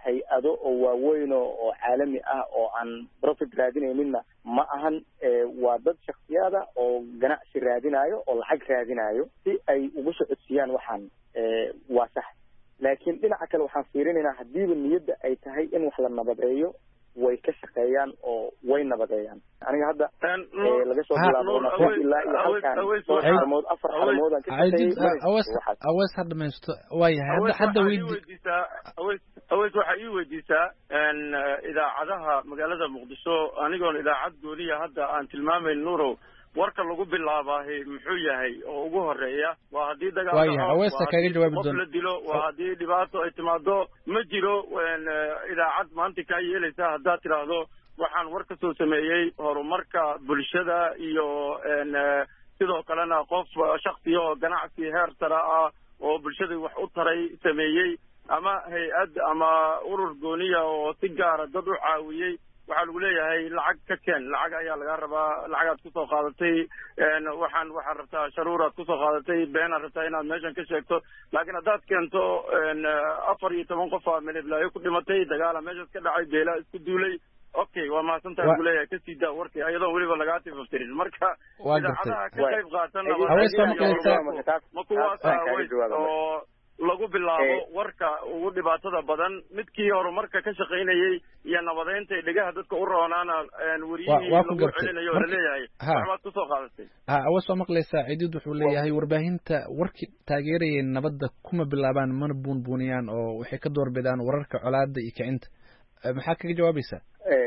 hay-ado oo waaweyn oo caalami ah oo aan profit raadinayninna ma ahan waa dad shakhsiyaada oo ganacsi raadinayo oo lacag raadinayo si ay ugu socodsiiyaan waxaan waa sax laakiin dhinaca kale waxaan fiirinaynaa haddiiba niyadda ay tahay in wax la nabadeeyo way ka shaqeeyaan oo way nabadeeyaan aniga hadda laga soo bilaabo ilaa iyo halkaan armood afar armood aan ka shaqeeyay awas hadda maysto waayahay hadda hadda weydiisaa awas awas waxa ii weydiisaa in idaacadaha magaalada Muqdisho anigoon idaacad gooniya hadda aan tilmaamayn nuurow warka lagu bilaabay muxuu yahay oo ugu horeeya waa hadii dagaal la dilo waa hadii dhibaato ay timaado ma jiro idaacad maanta ka yeelaysa hadaa tiraahdo waxaan war ka soo sameeyay horumarka bulshada iyo sidoo kalena qof shakhsi oo ganacsi heer sare ah oo bulshada wax u taray sameeyay ama hay'ad ama urur gooniya oo si gaar ah dad u caawiyay waxaa lagu leeyahay lacag ka keen lacag ayaa laga rabaa lacagaad ku soo qaadatay waxaan waxaad rabtaa sharuuraad ku soo qaadatay beenaad rabtaa inaad meeshan ka sheegto laakiin haddaad keento afar iyo toban qof aa meelblaayo ku dhimatay dagaala meeshaas ka dhacay beelaa isku duulay okay waa mahadsantahay lagu leeyahay kasii daa warkii ayadoon weliba lagaa tifaftirin marka idaacadaha ka qayb qaatana ma kuwaasa oo lagu bilaabo warka ugu dhibaatada badan midkii horumarka ka shaqaynayay iyo nabadeynta dhigaha dadka u roonaana wariyihii lagu celinayo oo leeyahay waxbaad ku soo qaadatay ha awas waa maqlaysaa ciidid wuxuu leeyahay warbaahinta warkii taageerayay nabadda kuma bilaabaan mana buunbuuniyaan oo waxay ka doorbidaan wararka colaada iyo kicinta maxaa kaga jawaabaysaa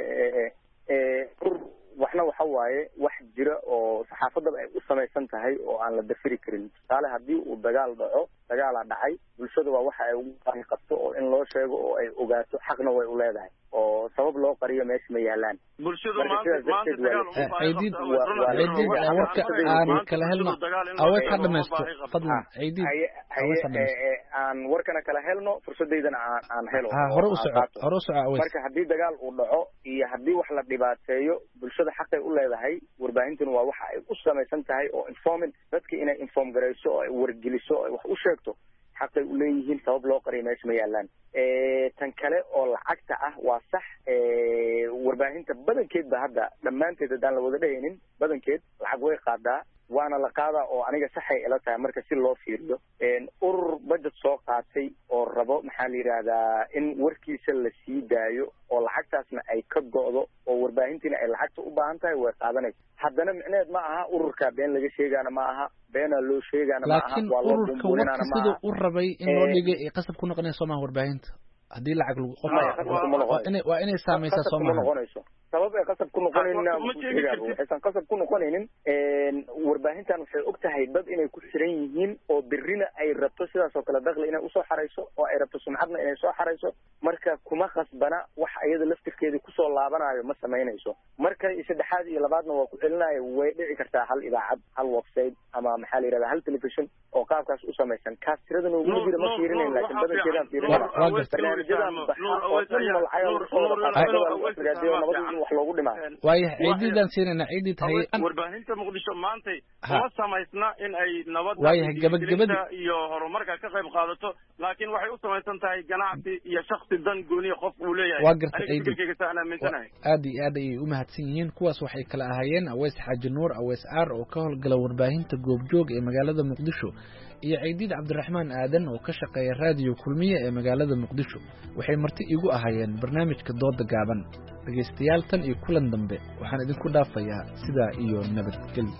waxna waxa waaye wax jira oo saxaafadda ay u samaysan tahay oo aan la dafiri karin tusaale haddii uu dagaal dhaco dagaalaa dhacay bulshada waa waxa ay ugu baahi qabto oo in loo sheego oo ay ogaato xaqna way u leedahay oo sabab loo qariyo meesha ma yaalaan bulshada maanta maanta dagaal uma ciidid ciidid warka aan kala helno awas ha dhamaysto fadlan ciidid awas ha dhamaysto aan warkana kala helno fursadeydana aan aan helo ha hore u soco hore u soco awas marka haddii dagaal uu dhaco iyo haddii wax la dhibaateeyo bulshada xaqay u leedahay warbaahintuna waa waxa ay u samaysan tahay oo informing dadka inay inform garayso oo ay wargeliso oo ay wax u sheegto xaqay u leeyihiin sabab loo qariyo meesha ma yaalaan tan kale oo lacagta ah waa sax warbaahinta badankeed ba hadda dhammaanteed haddaan la wada dhehaynin badankeed lacag way qaadaa waana la qaadaa oo aniga saxay ila tahay marka si loo fiiriyo urur budget soo qaatay oo rabo maxaa la yidhaahdaa in warkiisa la sii daayo oo lacagtaasna ay ka go'do oo warbaahintiina ay lacagta u baahan tahay way qaadanaysa haddana micneheed ma aha ururka been laga sheegaana ma aha beenaa loo sheegaana ma aha waa loo bumbuurinaana ma aha laakiin ururka warka siduu u rabay in loo dhigay ay qasab ku noqonayso maaha warbaahinta haddii lacag lagu qof waa inay saamaysaa soo maaha sabab ay qasab ku noqonayna waxaysan qasab ku noqonaynin warbaahintan waxay og tahay dad inay ku xiran yihiin oo birina ay rabto sidaas oo kale dakhli inay usoo xarayso oo ay rabto sumcadna inay soo xarayso marka kuma khasbana wax iyada laftirkeedii kusoo laabanayo ma samaynayso marka iyo saddexaad iyo labaadna waa ku celinayo way dhici kartaa hal idaacad hal website ama maxaa la yidhahdaa hal television oo qaabkaas u samaysan kaas tiradana ugu jira ma fiirinayn laakiin badankeedaan fiirinayna barnaamijyadan baxaan oo dhan malcayo nabadu wax loogu dhimaa waayahay ciididaan siinayna ciidid hay warbaahinta muqdisho maantay uma samaysna in ay nabadda waayahay gabagabada iyo horumarka ka qayb qaadato laakiin waxay u samaysan tahay ganacsi iyo shakhsi dan gooniya qof uu leeyahay waa garta ciidid aad iyo aad ayay u mahadsan yihiin kuwaas waxay kala ahaayeen aweys xaaji nuur aweys aar oo ka howlgala warbaahinta goobjoog ee magaalada muqdisho iyo ciidid cabdiraxmaan aadan oo ka shaqeeya raadiyo kulmiye ee magaalada muqdisho waxay marti igu ahaayeen barnaamijka dooda gaaban dhegaystayaal tan iyo kulan dambe waxaan idinku dhaafayaa sidaa iyo nabadgelyo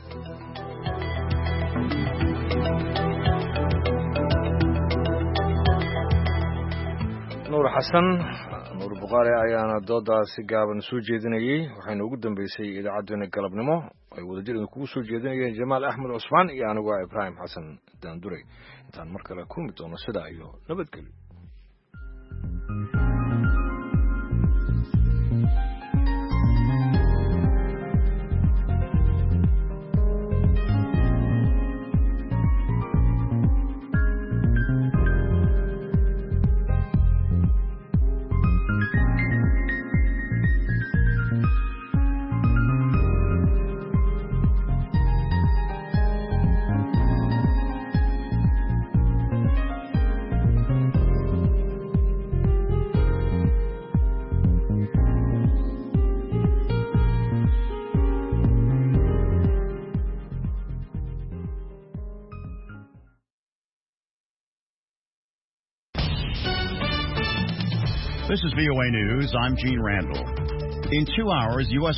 nuur xasan nuur buqaari ayaana doodaasi gaaban soo jeedinayey waxayna ugu dambeysay idaacaddeenna galabnimo ay wadajir idinkugu soo jeedinayeen jamaal axmed cusmaan iyo anigu ah ibraahim xasan daanduray intaan mar kale kulmi doono sidaa iyo nabadgelyo This is V O A News. I'm Gene Randall. In two hours, U S